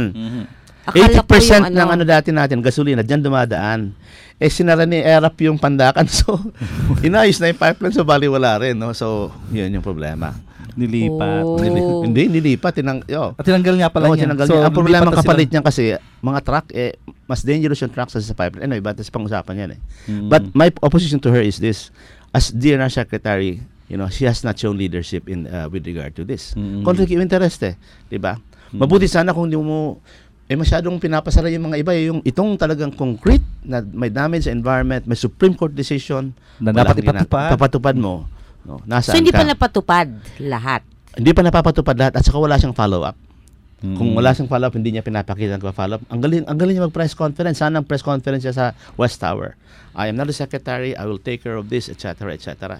80% ng dati natin, gasolina, dyan dumadaan. Sinara ni ERAP yung Pandakan. So, inayos na yung pipeline, so bali wala rin. No? So, yun yung problema. Nilipat. Hindi, nilipat. Tinanggal nga pala niya. So, ang problema ng kapalit niyan kasi, mga truck, mas dangerous yung truck sa pipeline. Anyway, batas pang-usapan yan But my opposition to her is this. As DNR Secretary, she has not shown leadership in with regard to this. Conflict of interest diba? Mabuti sana kung hindi mo masyadong pinapasara yung mga iba, yung itong talagang concrete na may damage sa environment, may Supreme Court decision na dapat ipatupad mo. No, so hindi pa napatupad lahat? Hindi pa napapatupad lahat at saka wala siyang follow-up. Kung wala siyang follow-up, hindi niya pinapakita ng follow-up. Ang galing niya mag-press conference. Sana ang press conference niya sa West Tower. I am not the secretary, I will take care of this, etc. etc.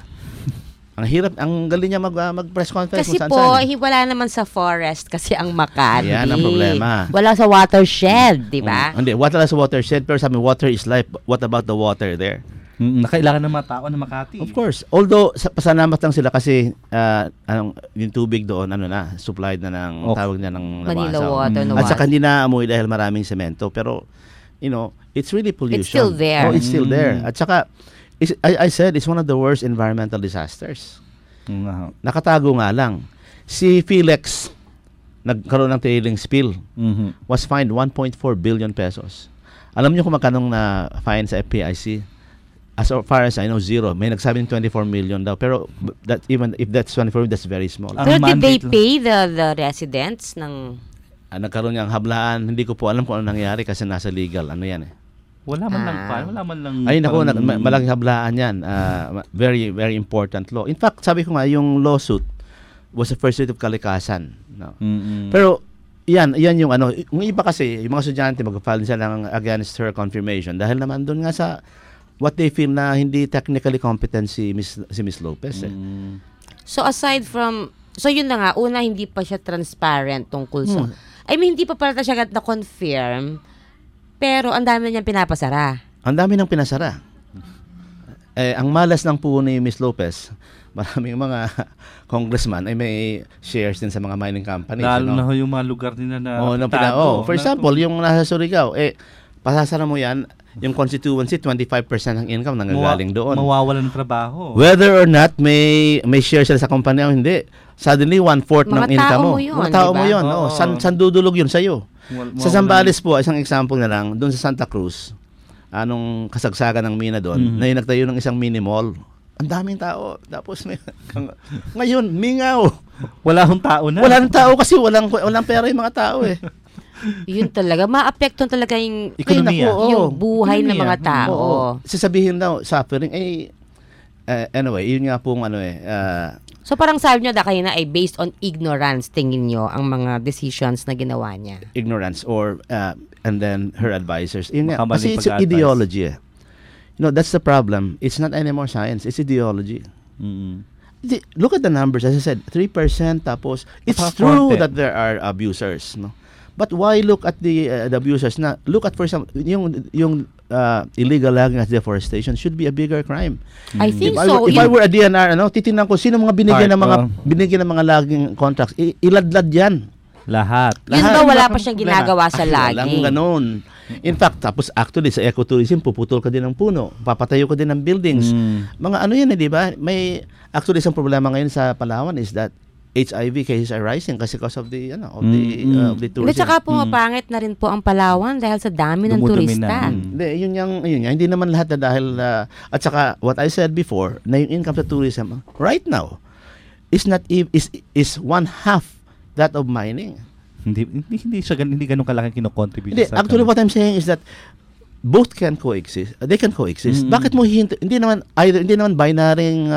Ang galing niya mag-press conference. Kasi wala naman sa forest kasi ang Makati. Yan ang problema. Wala sa watershed, di ba? Hindi, wala sa watershed, pero sabi water is life. What about the water there? Nakailangan ng mga tao na Makati. Of course. Although, pasalamat lang sila kasi yung tubig doon, supplied na ng tawag niya ng Manila water. At saka hindi na amoy dahil maraming semento. Pero, it's really pollution. It's still there. It's still there. At saka, I said, it's one of the worst environmental disasters. Nakatago nga lang. Si Felix, nagkaroon ng tailing spill, was fined 1.4 billion pesos. Alam niyo kung magkano na fine sa FPIC? As far as I know, zero. May nagsabing 24 million daw. Pero even if that's 24 million, that's very small. Pero did they pay the residents ng... Nagkaroon niyang hablaan. Hindi ko po alam kung ano nangyari kasi nasa legal. Wala man lang pa. Wala man lang... Ay, naku, malaking hablaan yan. Very, very important law. In fact, sabi ko nga, yung lawsuit was the first writ of kalikasan. No? Pero, yan yung yung iba kasi, yung mga estudyante mag-file sila ng against her confirmation dahil naman doon nga sa what they feel na hindi technically competent si Miss Lopez. So aside from, so yun na nga, una hindi pa siya transparent tungkol sa, I mean hindi pa pala siya na-confirm, pero ang dami na niyang pinapasara. Ang dami nang pinasara. Ang malas ng puho ni Miss Lopez, maraming mga congressman ay may shares din sa mga mining companies. Lalo na yung mga lugar nila na for example, yung nasa Surigao, pasasara mo yan, yung constituency, 25% ng income nanggagaling doon. Mawawalan ng trabaho. Whether or not may share sila sa kumpanya o hindi, suddenly 1/4 ng income mo. Mga tao mo yun. Oo. San dudulog yun sa'yo? Sa Zambales po, isang example na lang, doon sa Santa Cruz, anong kasagsagan ng mina doon, na nagtayo ng isang mini mall. Ang daming tao. Tapos ngayon, mingaw. Wala hong tao na. Walang tao kasi walang pera yung mga tao eh. Yun talaga, maapektuhan talaga yung ekonomiya. Yung buhay ng mga tao. Sasabihin daw, suffering, anyway, yun nga pong so parang sabi nyo kayo na ay based on ignorance, tingin nyo, ang mga decisions na ginawa niya. Ignorance or, and then her advisors. Yun nga, Makamali kasi it's pag-advise. ideology eh. That's the problem. It's not anymore science, it's ideology. Look at the numbers, as I said, 3%, tapos, it's true that there are abusers, no? But why look at the abusers na? Look at, for example, yung illegal logging at deforestation should be a bigger crime. I think so. If I were a DNR, titingnan ko sino mga binigyan ng mga logging contracts. Iladlad yan. Lahat. Yun ba wala pa siyang ginagawa sa logging? Walang ganun. In fact, tapos actually sa ecotourism, puputol ka din ng puno, papatayo ka din ng buildings. Mga ano yan, di ba? May actually isang problema ngayon sa Palawan is that HIV cases are rising kasi because of the tourism. At saka pumapangit na rin po ang Palawan dahil sa dami ng turista. Yun nga, hindi naman lahat na dahil at saka what I said before, na yung income sa tourism right now is one half that of mining. Hindi ganun kalaki kinocontribute sa actually what I'm saying is that both can coexist. They can coexist. Bakit mo hindi naman binarying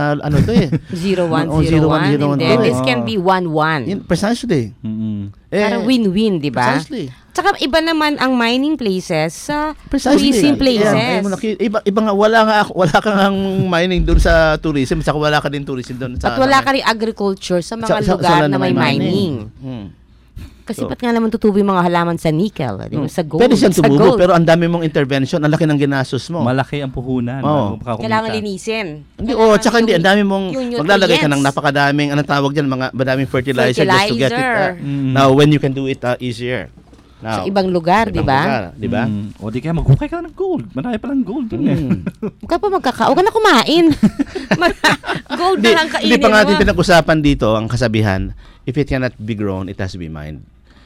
0-1-0-1. This can be 1-1. Precisely. Para win-win, di ba? Precisely. Tsaka iba naman ang mining places sa Precisely. tourism places. Iba nga, wala kang mining doon sa tourism, saka wala ka din tourism doon. At wala ka rin agriculture sa mga lugar na may mining. Kasi ba't nga naman tutubo yung mga halaman sa nickel, sa gold, pwede siyang tumubo, pero ang dami mong intervention, ang laki ng ginastos mo. Malaki ang puhunan. Kailangan linisin. Tsaka hindi, ang dami mong, maglalagay ka ng napakadaming, anong tawag dyan, madaming fertilizer just to get it. Now, when you can do it easier. Now, sa ibang lugar, di ba? O di kaya maghukay ka ng gold. Marami palang gold dun Huwag ka pa huwag ka na kumain. Gold na lang kainin mo. Hindi pa nga din pinag-usapan dito ang kasabihan, if it cannot be grown, it has to be mined.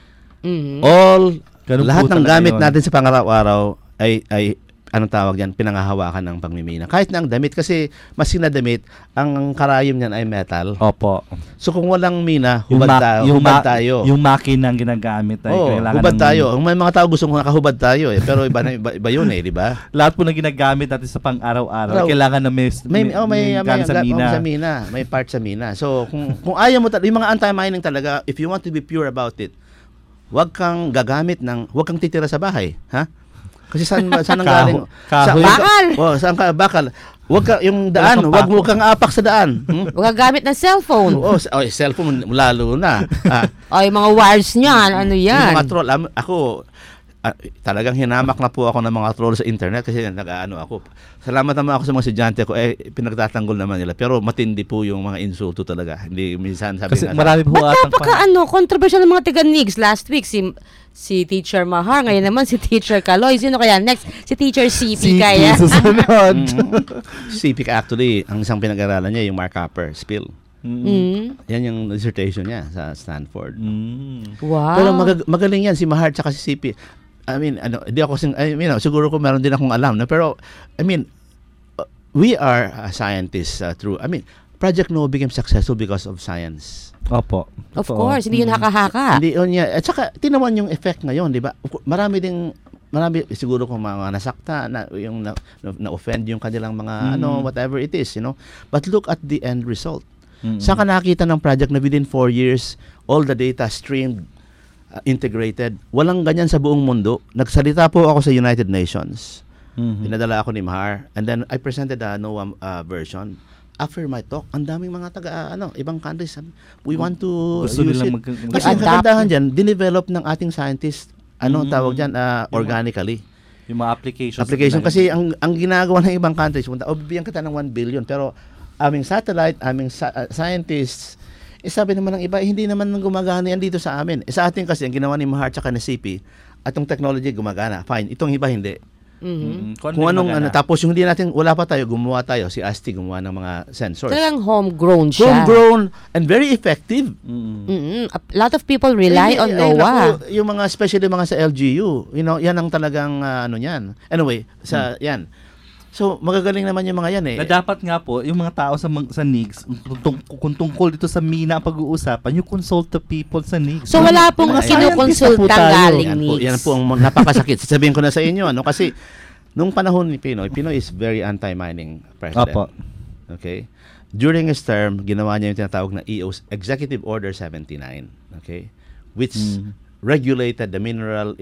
Lahat ng gamit natin sa pangaraw-araw ay anong tawag diyan, pinangahawakan ng pagmimina. Kahit na ang damit, kasi masin na damit, ang karayom niyan ay metal. Opo. So kung walang mina, hubad tayo. Yung makina ang ginagamit ay kailangan hubad tayo. May mga tao gusto nakahubad tayo pero iba yun di ba? Lahat po na ginagamit natin sa pang-araw-araw, kailangan na may sa mina. May part sa mina. So kung ayaw mo yung mga anti-mining talaga, if you want to be pure about it, huwag kang titira sa bahay, ha? Kasi saan ang galing? Bakal. Saan ka? Bakal. Huwag ka yung daan, huwag mo kang apak sa daan. Huwag gamit ng cellphone. Cellphone lalo na. Yung mga wires niyan, ano yan? Yung mga troll, ako talagang hinamak na po ako ng mga troll sa internet kasi ako. Salamat naman ako sa mga estudyante ko, pinagtatanggol naman nila. Pero matindi po yung mga insulto talaga. Hindi minsan sabi kasi marami po ba't controversial ng mga taga-Nigs last week? Si Teacher Mahar, ngayon naman si Teacher Kaloy. Sino kaya next? Si Teacher CP kaya? CP actually, ang isang pinag-aralan niya yung Mark Harper spill. Yan yung dissertation niya sa Stanford. Wow. Pero magaling yan si Mahar tsaka si CP. Siguro ko meron din akong alam, no? Pero we are scientists through. Project No became successful because of science. Opo. Of course, hindi yun haka-haka. Hindi yun niya. At saka tinawan yung effect ngayon, di ba? Marami siguro kung mga nasakta na yung na-offend yung kanilang mga whatever it is, But look at the end result. Saka nakita ng project na within 4 years, all the data streamed, integrated. Walang ganyan sa buong mundo. Nagsalita po ako sa United Nations. Pinadala ako ni Mahar. And then I presented a NOAA version. After my talk, ang daming mga ibang countries, we want to use it. Kasi ang kagandahan dyan, dinevelop ng ating scientists, tawag dyan, organically. Yung mga applications. Kasi ang ginagawa ng ibang countries, bibigyan kita ng 1 billion, pero aming satellite, aming scientists, sabi naman ng iba, hindi naman gumagana yan dito sa amin. Sa atin kasi, ang ginawa ni Mahar tsaka ni CP, at yung technology gumagana. Fine, itong iba hindi. Kung anong tapos yung hindi natin, wala pa tayo, gumawa tayo, si Asti gumawa ng mga sensors. Talagang homegrown siya. Homegrown and very effective. A lot of people rely on NOAA. Naku, yung mga, especially mga sa LGU, yan ang talagang ano yan. Anyway, yan. So, magagaling naman yung mga yan eh. Na dapat nga po, yung mga tao sa NIGS, kung tungkol dito sa MINA ang pag-uusapan, you consult the people sa NIGS. So, wala pong kinukonsultang galing NIGS. Yan po ang napakasakit. Sasabihin ko na sa inyo, kasi nung panahon ni Pinoy is very anti-mining president. Opo. Okay? During his term, ginawa niya yung tinatawag na EO's Executive Order 79, okay? Which regulated the mineral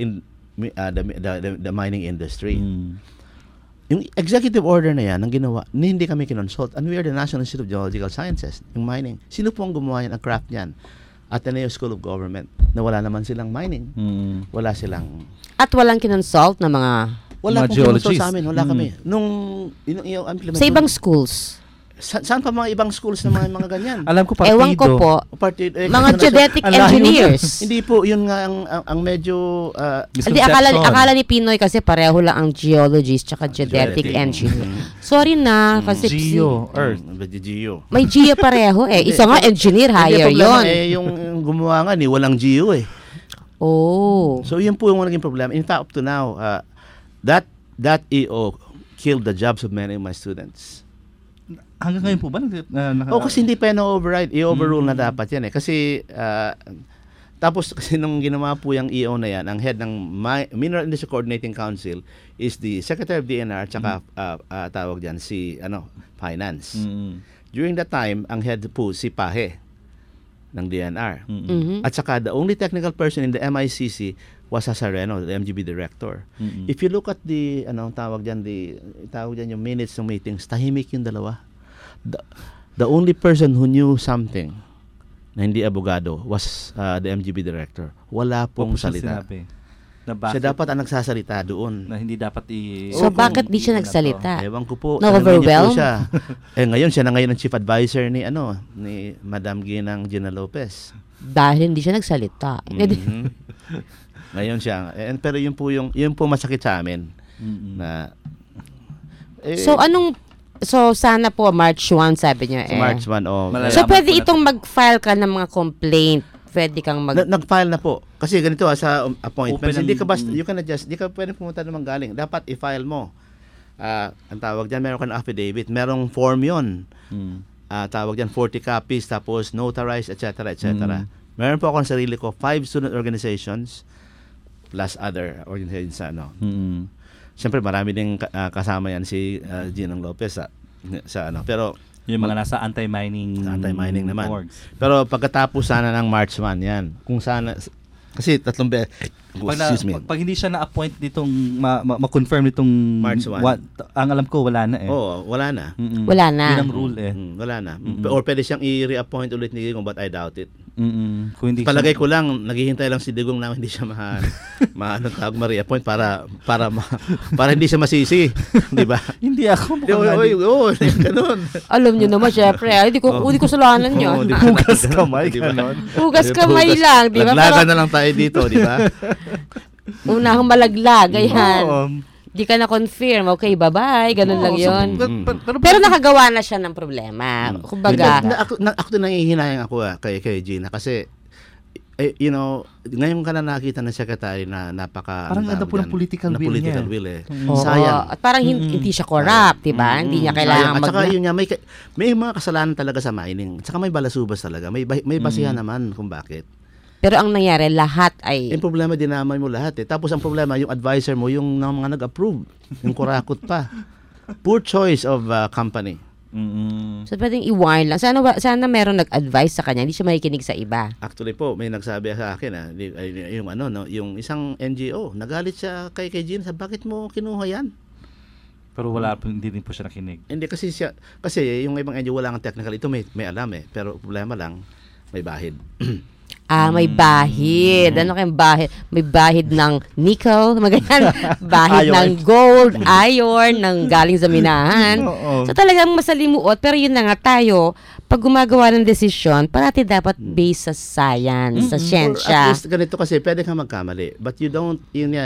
the mining industry. Yung executive order na yan, ang ginawa, hindi kami kinonsult. And we are the National Institute of Geological Sciences, yung mining. Sino po ang gumawa yan, ang craft yan? Ateneo School of Government, na wala naman silang mining. Wala silang... At walang kinonsult na mga... Wala pong kinonsult sa amin, wala kami. Nung sa ibang schools? Saan pa mga ibang schools na mga ganyan? Alam ko partido. Ewan ko po. Mga geodetic engineers. Hindi po, yun nga ang medyo hindi, akala ni Pinoy kasi pareho lang ang geologist tsaka geodetic engineer. Sorry na, kasi Geo, Earth. Geo. May geo pareho eh. Isa nga engineer, higher yun. Yung gumawa nga walang geo eh. Oh. So yun po yung naging problema. In fact, up to now, that EO killed the jobs of many of my students. Hanggang ngayon po ba? Kasi hindi pa na-override. I-overrule na dapat yan eh. Kasi, tapos kasi nung ginawa po yung EO na yan, ang head ng Mineral Industry Coordinating Council is the Secretary of DNR tsaka tawag dyan si Finance. During that time, ang head po si Pahe ng DNR. At saka the only technical person in the MICC was Sareno, the MGB director. If you look at the, tawag dyan yung minutes ng meetings, tahimik yung dalawa. The only person who knew something na hindi abogado was the MGB director. Wala pong salita. Siya dapat ang nagsasalita doon. Na hindi dapat So, bakit di siya nagsalita? Ewan ko po. Na-overwhelmed? Ngayon, siya na ngayon ang chief advisor ni Madam Ginang Gina Lopez. Dahil hindi siya nagsalita. Ngayon siya. Pero yun po masakit sa amin. So, sana po, March 1, sabi niya March 1, So, pwede itong mag-file ka ng mga complaint. Pwede kang nag-file na po. Kasi ganito sa appointments, hindi ka basta, you cannot just, hindi ka pwede pumunta naman galing. Dapat i-file mo. Ang tawag dyan, meron ka ng affidavit. Merong form yun. Tawag dyan, 40 copies, tapos notarized, etc. Meron po ako ng sarili ko, 5 student organizations, plus other organizations Siyempre marami ding kasama yan si Ginang Lopez sa pero yung mga nasa anti-mining naman. Orgs. Pero pagkatapos sana ng March 1 yan. Kung sana kasi tatlong pag hindi siya na-appoint ditong ma-confirm nitong March 1. Ang alam ko wala na eh. Oo, wala na. Wala na. Yun ang rule eh. Wala na. Or pwede siyang i-reappoint ulit ni Digong, but I doubt it. Kung hindi palagay ko lang naghihintay lang si Digong na hindi siya ma-reappoint para hindi siya masisi, di ba? Hindi ako ganun. Alam niyo naman syempre, hindi ko kasalanan 'yon. Hugas kamay, ganun. Hugas kamay lang, di ba? Naglagan na lang tayo dito, di ba? Unahang malaglag, ayan. Di ka na-confirm, okay, bye-bye, ganun lang yun. Pero nakagawa na siya ng problema. Kumbaga. Ako din nangihinayang ako kay Gina kasi, ngayon ka na nakita ng secretary na napaka... Parang ano po ng political will eh. Sayang. At parang hindi siya corrupt, diba? Hindi niya kailangan At saka yun niya, may mga kasalanan talaga sa mining. At saka may balasubas talaga. May basihan naman kung bakit. Pero ang nangyari, lahat ay... Yung problema, dinamay mo lahat eh. Tapos ang problema, yung advisor mo, yung mga nag-approve. Yung kurakot pa. Poor choice of company. So, pwedeng i-warn lang. Sana meron nag-advise sa kanya, hindi siya makikinig sa iba. Actually po, may nagsabi sa akin, yung isang NGO, nagalit siya kay Jean, bakit mo kinuha yan? Pero hindi din po siya nakinig. Hindi, kasi yung ibang NGO wala ng technical. Ito may alam eh. Pero problema lang, may bahid. May bahid. Ano kayong bahid? May bahid ng nickel, bahid ng gold, iron, ng galing sa minahan. So talagang masalimuot. Pero yun na nga tayo, pag gumagawa ng desisyon, parati dapat based sa science, sa siyensya. At least ganito kasi, pwede kang magkamali. But you don't,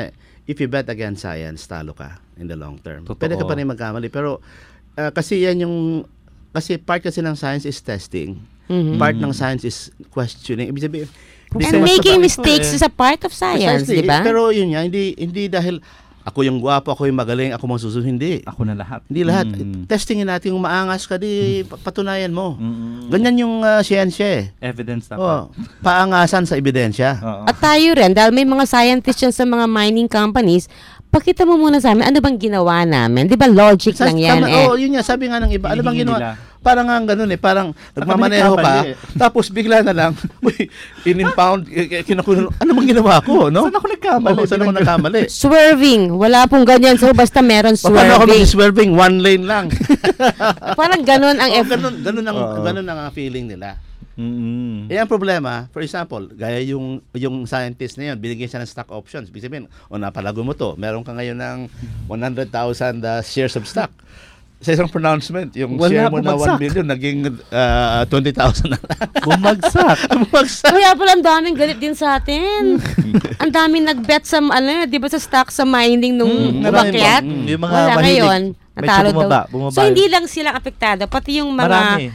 if you bet against science, talo ka in the long term. Totoo. Pwede ka pa rin magkamali. Pero kasi yan kasi part kasi ng science is testing. Part ng science is questioning. Ibig sabihin, And making mistakes is a part of science, precisely. di ba? Pero yun nga, hindi dahil ako yung gwapo, ako yung magaling, ako masusunod. Hindi. Ako na lahat. Hindi lahat. Testingin natin yung maangas ka, di patunayan mo. Ganyan yung siyensya eh. Evidence dapat. Paangasan sa ebidensya. At tayo rin, dahil may mga scientists yan sa mga mining companies, pakita mo muna sa amin, ano bang ginawa namin? Di ba logic lang yan yun nga, sabi nga ng iba, ano bang ginawa? Nila. Parang nga ganun parang nagmamaneho ka, tapos bigla na lang, in-impound, ano bang ginawa ko, no? Saan ako nagkamali? Saan ako nagkamali? Swerving, wala pong ganyan. So, basta meron Paano ako swerving. mag-swerving? One lane lang. Parang ganun ang ganun ang feeling nila. Eh, ang problema, for example, gaya yung scientist na yun, binigyan siya ng stock options. Ibig sabihin, napalago mo to, meron ka ngayon ng 100,000 shares of stock. Sa isang pronouncement, yung share mo na 1 million, naging 20,000 na lang. Bumagsak. Kaya pala ang daming galit din sa atin. Ang daming nag-bet sa, di ba sa stock sa mining nung umakyat? Yung mga wala ngayon. Natalo bumaba. So, hindi lang sila apektado. Pati yung mga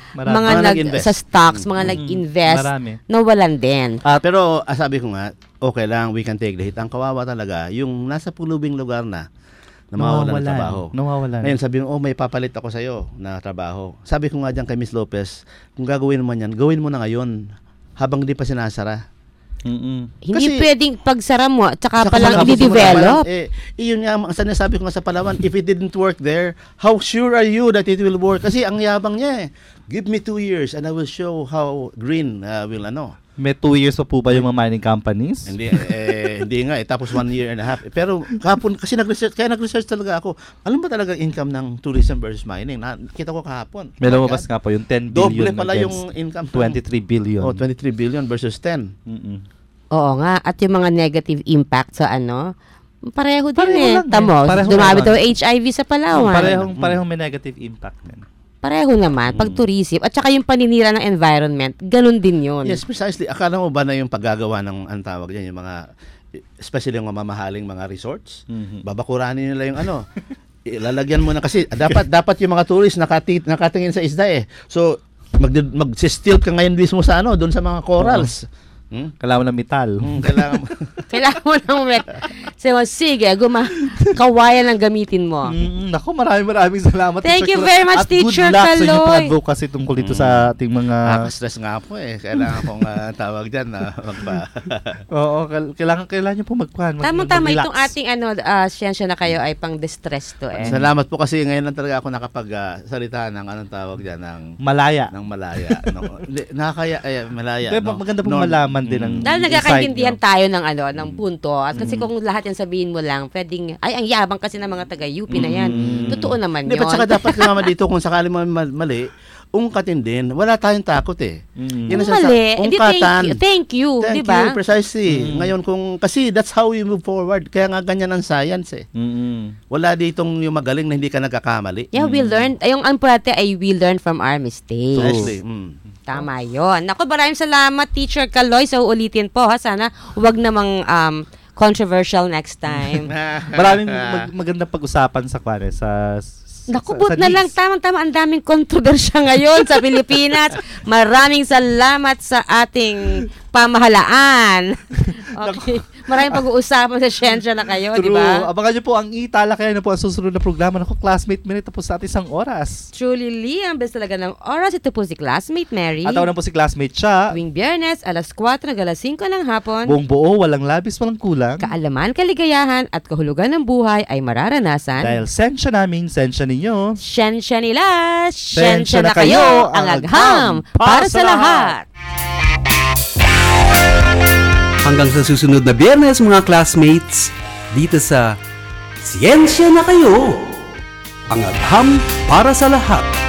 sa stocks, mga nag-invest, nawalan din. Pero, sabi ko nga, okay lang, we can take the hit. Ang kawawa talaga, yung nasa pulubing lugar na mawawalan ng trabaho. Ngayon, sabi mo, may papalit ako sa'yo na trabaho. Sabi ko nga dyan kay Miss Lopez, kung gagawin mo yan, gawin mo na ngayon, habang hindi pa sinasara. Hindi pwedeng pagsara mo, tsaka palang i-develop. Iyon nga, ang sinasabi ko nga sa Palawan, if it didn't work there, how sure are you that it will work? Kasi ang yabang niya give me 2 years and I will show how green will May 2 years pa po ba yung mga mining companies? Hindi nga tapos 1 year and a half. Pero kahapon kasi nag-research talaga ako. Alam ba talaga income ng tourism versus mining? Nakita ko kahapon. May lumabas nga po yung 10 billion doble pala yung income. 23 billion. 23 billion versus 10. Oo nga, at yung mga negative impact sa pareho din Tamo, dumami daw HIV sa Palawan. Parehong may negative impact din. Pareho naman, pag tourism, at saka yung paninira ng environment, ganun din yun. Yes, precisely. Akala mo ba na yung paggagawa ng, ang tawag dyan, yung mga, especially yung mamahaling mga resorts, babakuranin nila yung ilalagyan mo na kasi, dapat yung mga tourists nakatingin sa isda So, mag-stilt ka ngayon mismo sa doon sa mga corals. Kailangan mo ng metal. Kailangan mo ng metal. Sige, kawayan ang gamitin mo. Naku, maraming salamat. Thank you very much, Teacher Kaloy. At good luck sa inyong pag-advocacy tungkol dito sa ating mga... Nakaka-stress nga po Kailangan kong tawag dyan na Oo, kailangan nyo po Tama-tama itong ating siyensya na kayo ay pang-distress to Salamat po kasi ngayon lang talaga ako nakapag-salita ng anong tawag dyan, ng malaya. Nakakaya, malaya. Maganda pong malaman din ang dahil nagkakaintindihan tayo ng punto. At kasi kung lahat yan sabihin mo lang, pwedeng, ang yabang kasi ng mga taga-UP na yan. Totoo naman yun. Saka dapat naman dito, kung sakali mo mali, ungkatin din. Wala tayong takot Yan mali. Ungkatan. Thank you. Thank diba? you, precisely. Ngayon, kasi that's how we move forward. Kaya nga ganyan ang science Wala ditong yung magaling na hindi ka nagkakamali. Yeah, we learned. Ang importante ay we learn from our mistakes. Precisely. Tama yun. Naku, maraming salamat, Teacher Kaloy. So, ulitin po, Sana huwag namang controversial next time. Maraming magandang pag-usapan sa Naku, but na lang, tamang-tama, ang daming kontrobersya ngayon sa Pilipinas. Maraming salamat sa ating pamahalaan. Okay. Maraming pag-uusapan sa siyensya na kayo, di ba? Abangan niyo po ang italakayan na po ang susunod na programa. Naku, Classmate Minute, tapos sa ating 1 oras. Truly, Lee, ang best talaga ng oras. Ito po si Classmate Mary. At ako na po si Classmate Cha. Tuwing Biyernes, alas 4 hanggang alas 5 ng hapon. Buong buo, walang labis, walang kulang. Kaalaman, kaligayahan, at kahulugan ng buhay ay mararanasan. Dahil sensya namin, sensya ninyo. Sensya nila, sensya na kayo, ang agham para sa lahat. Hanggang sa susunod na Biyernes, mga classmates, dito sa Siyensya na Kayo, ang agham para sa lahat.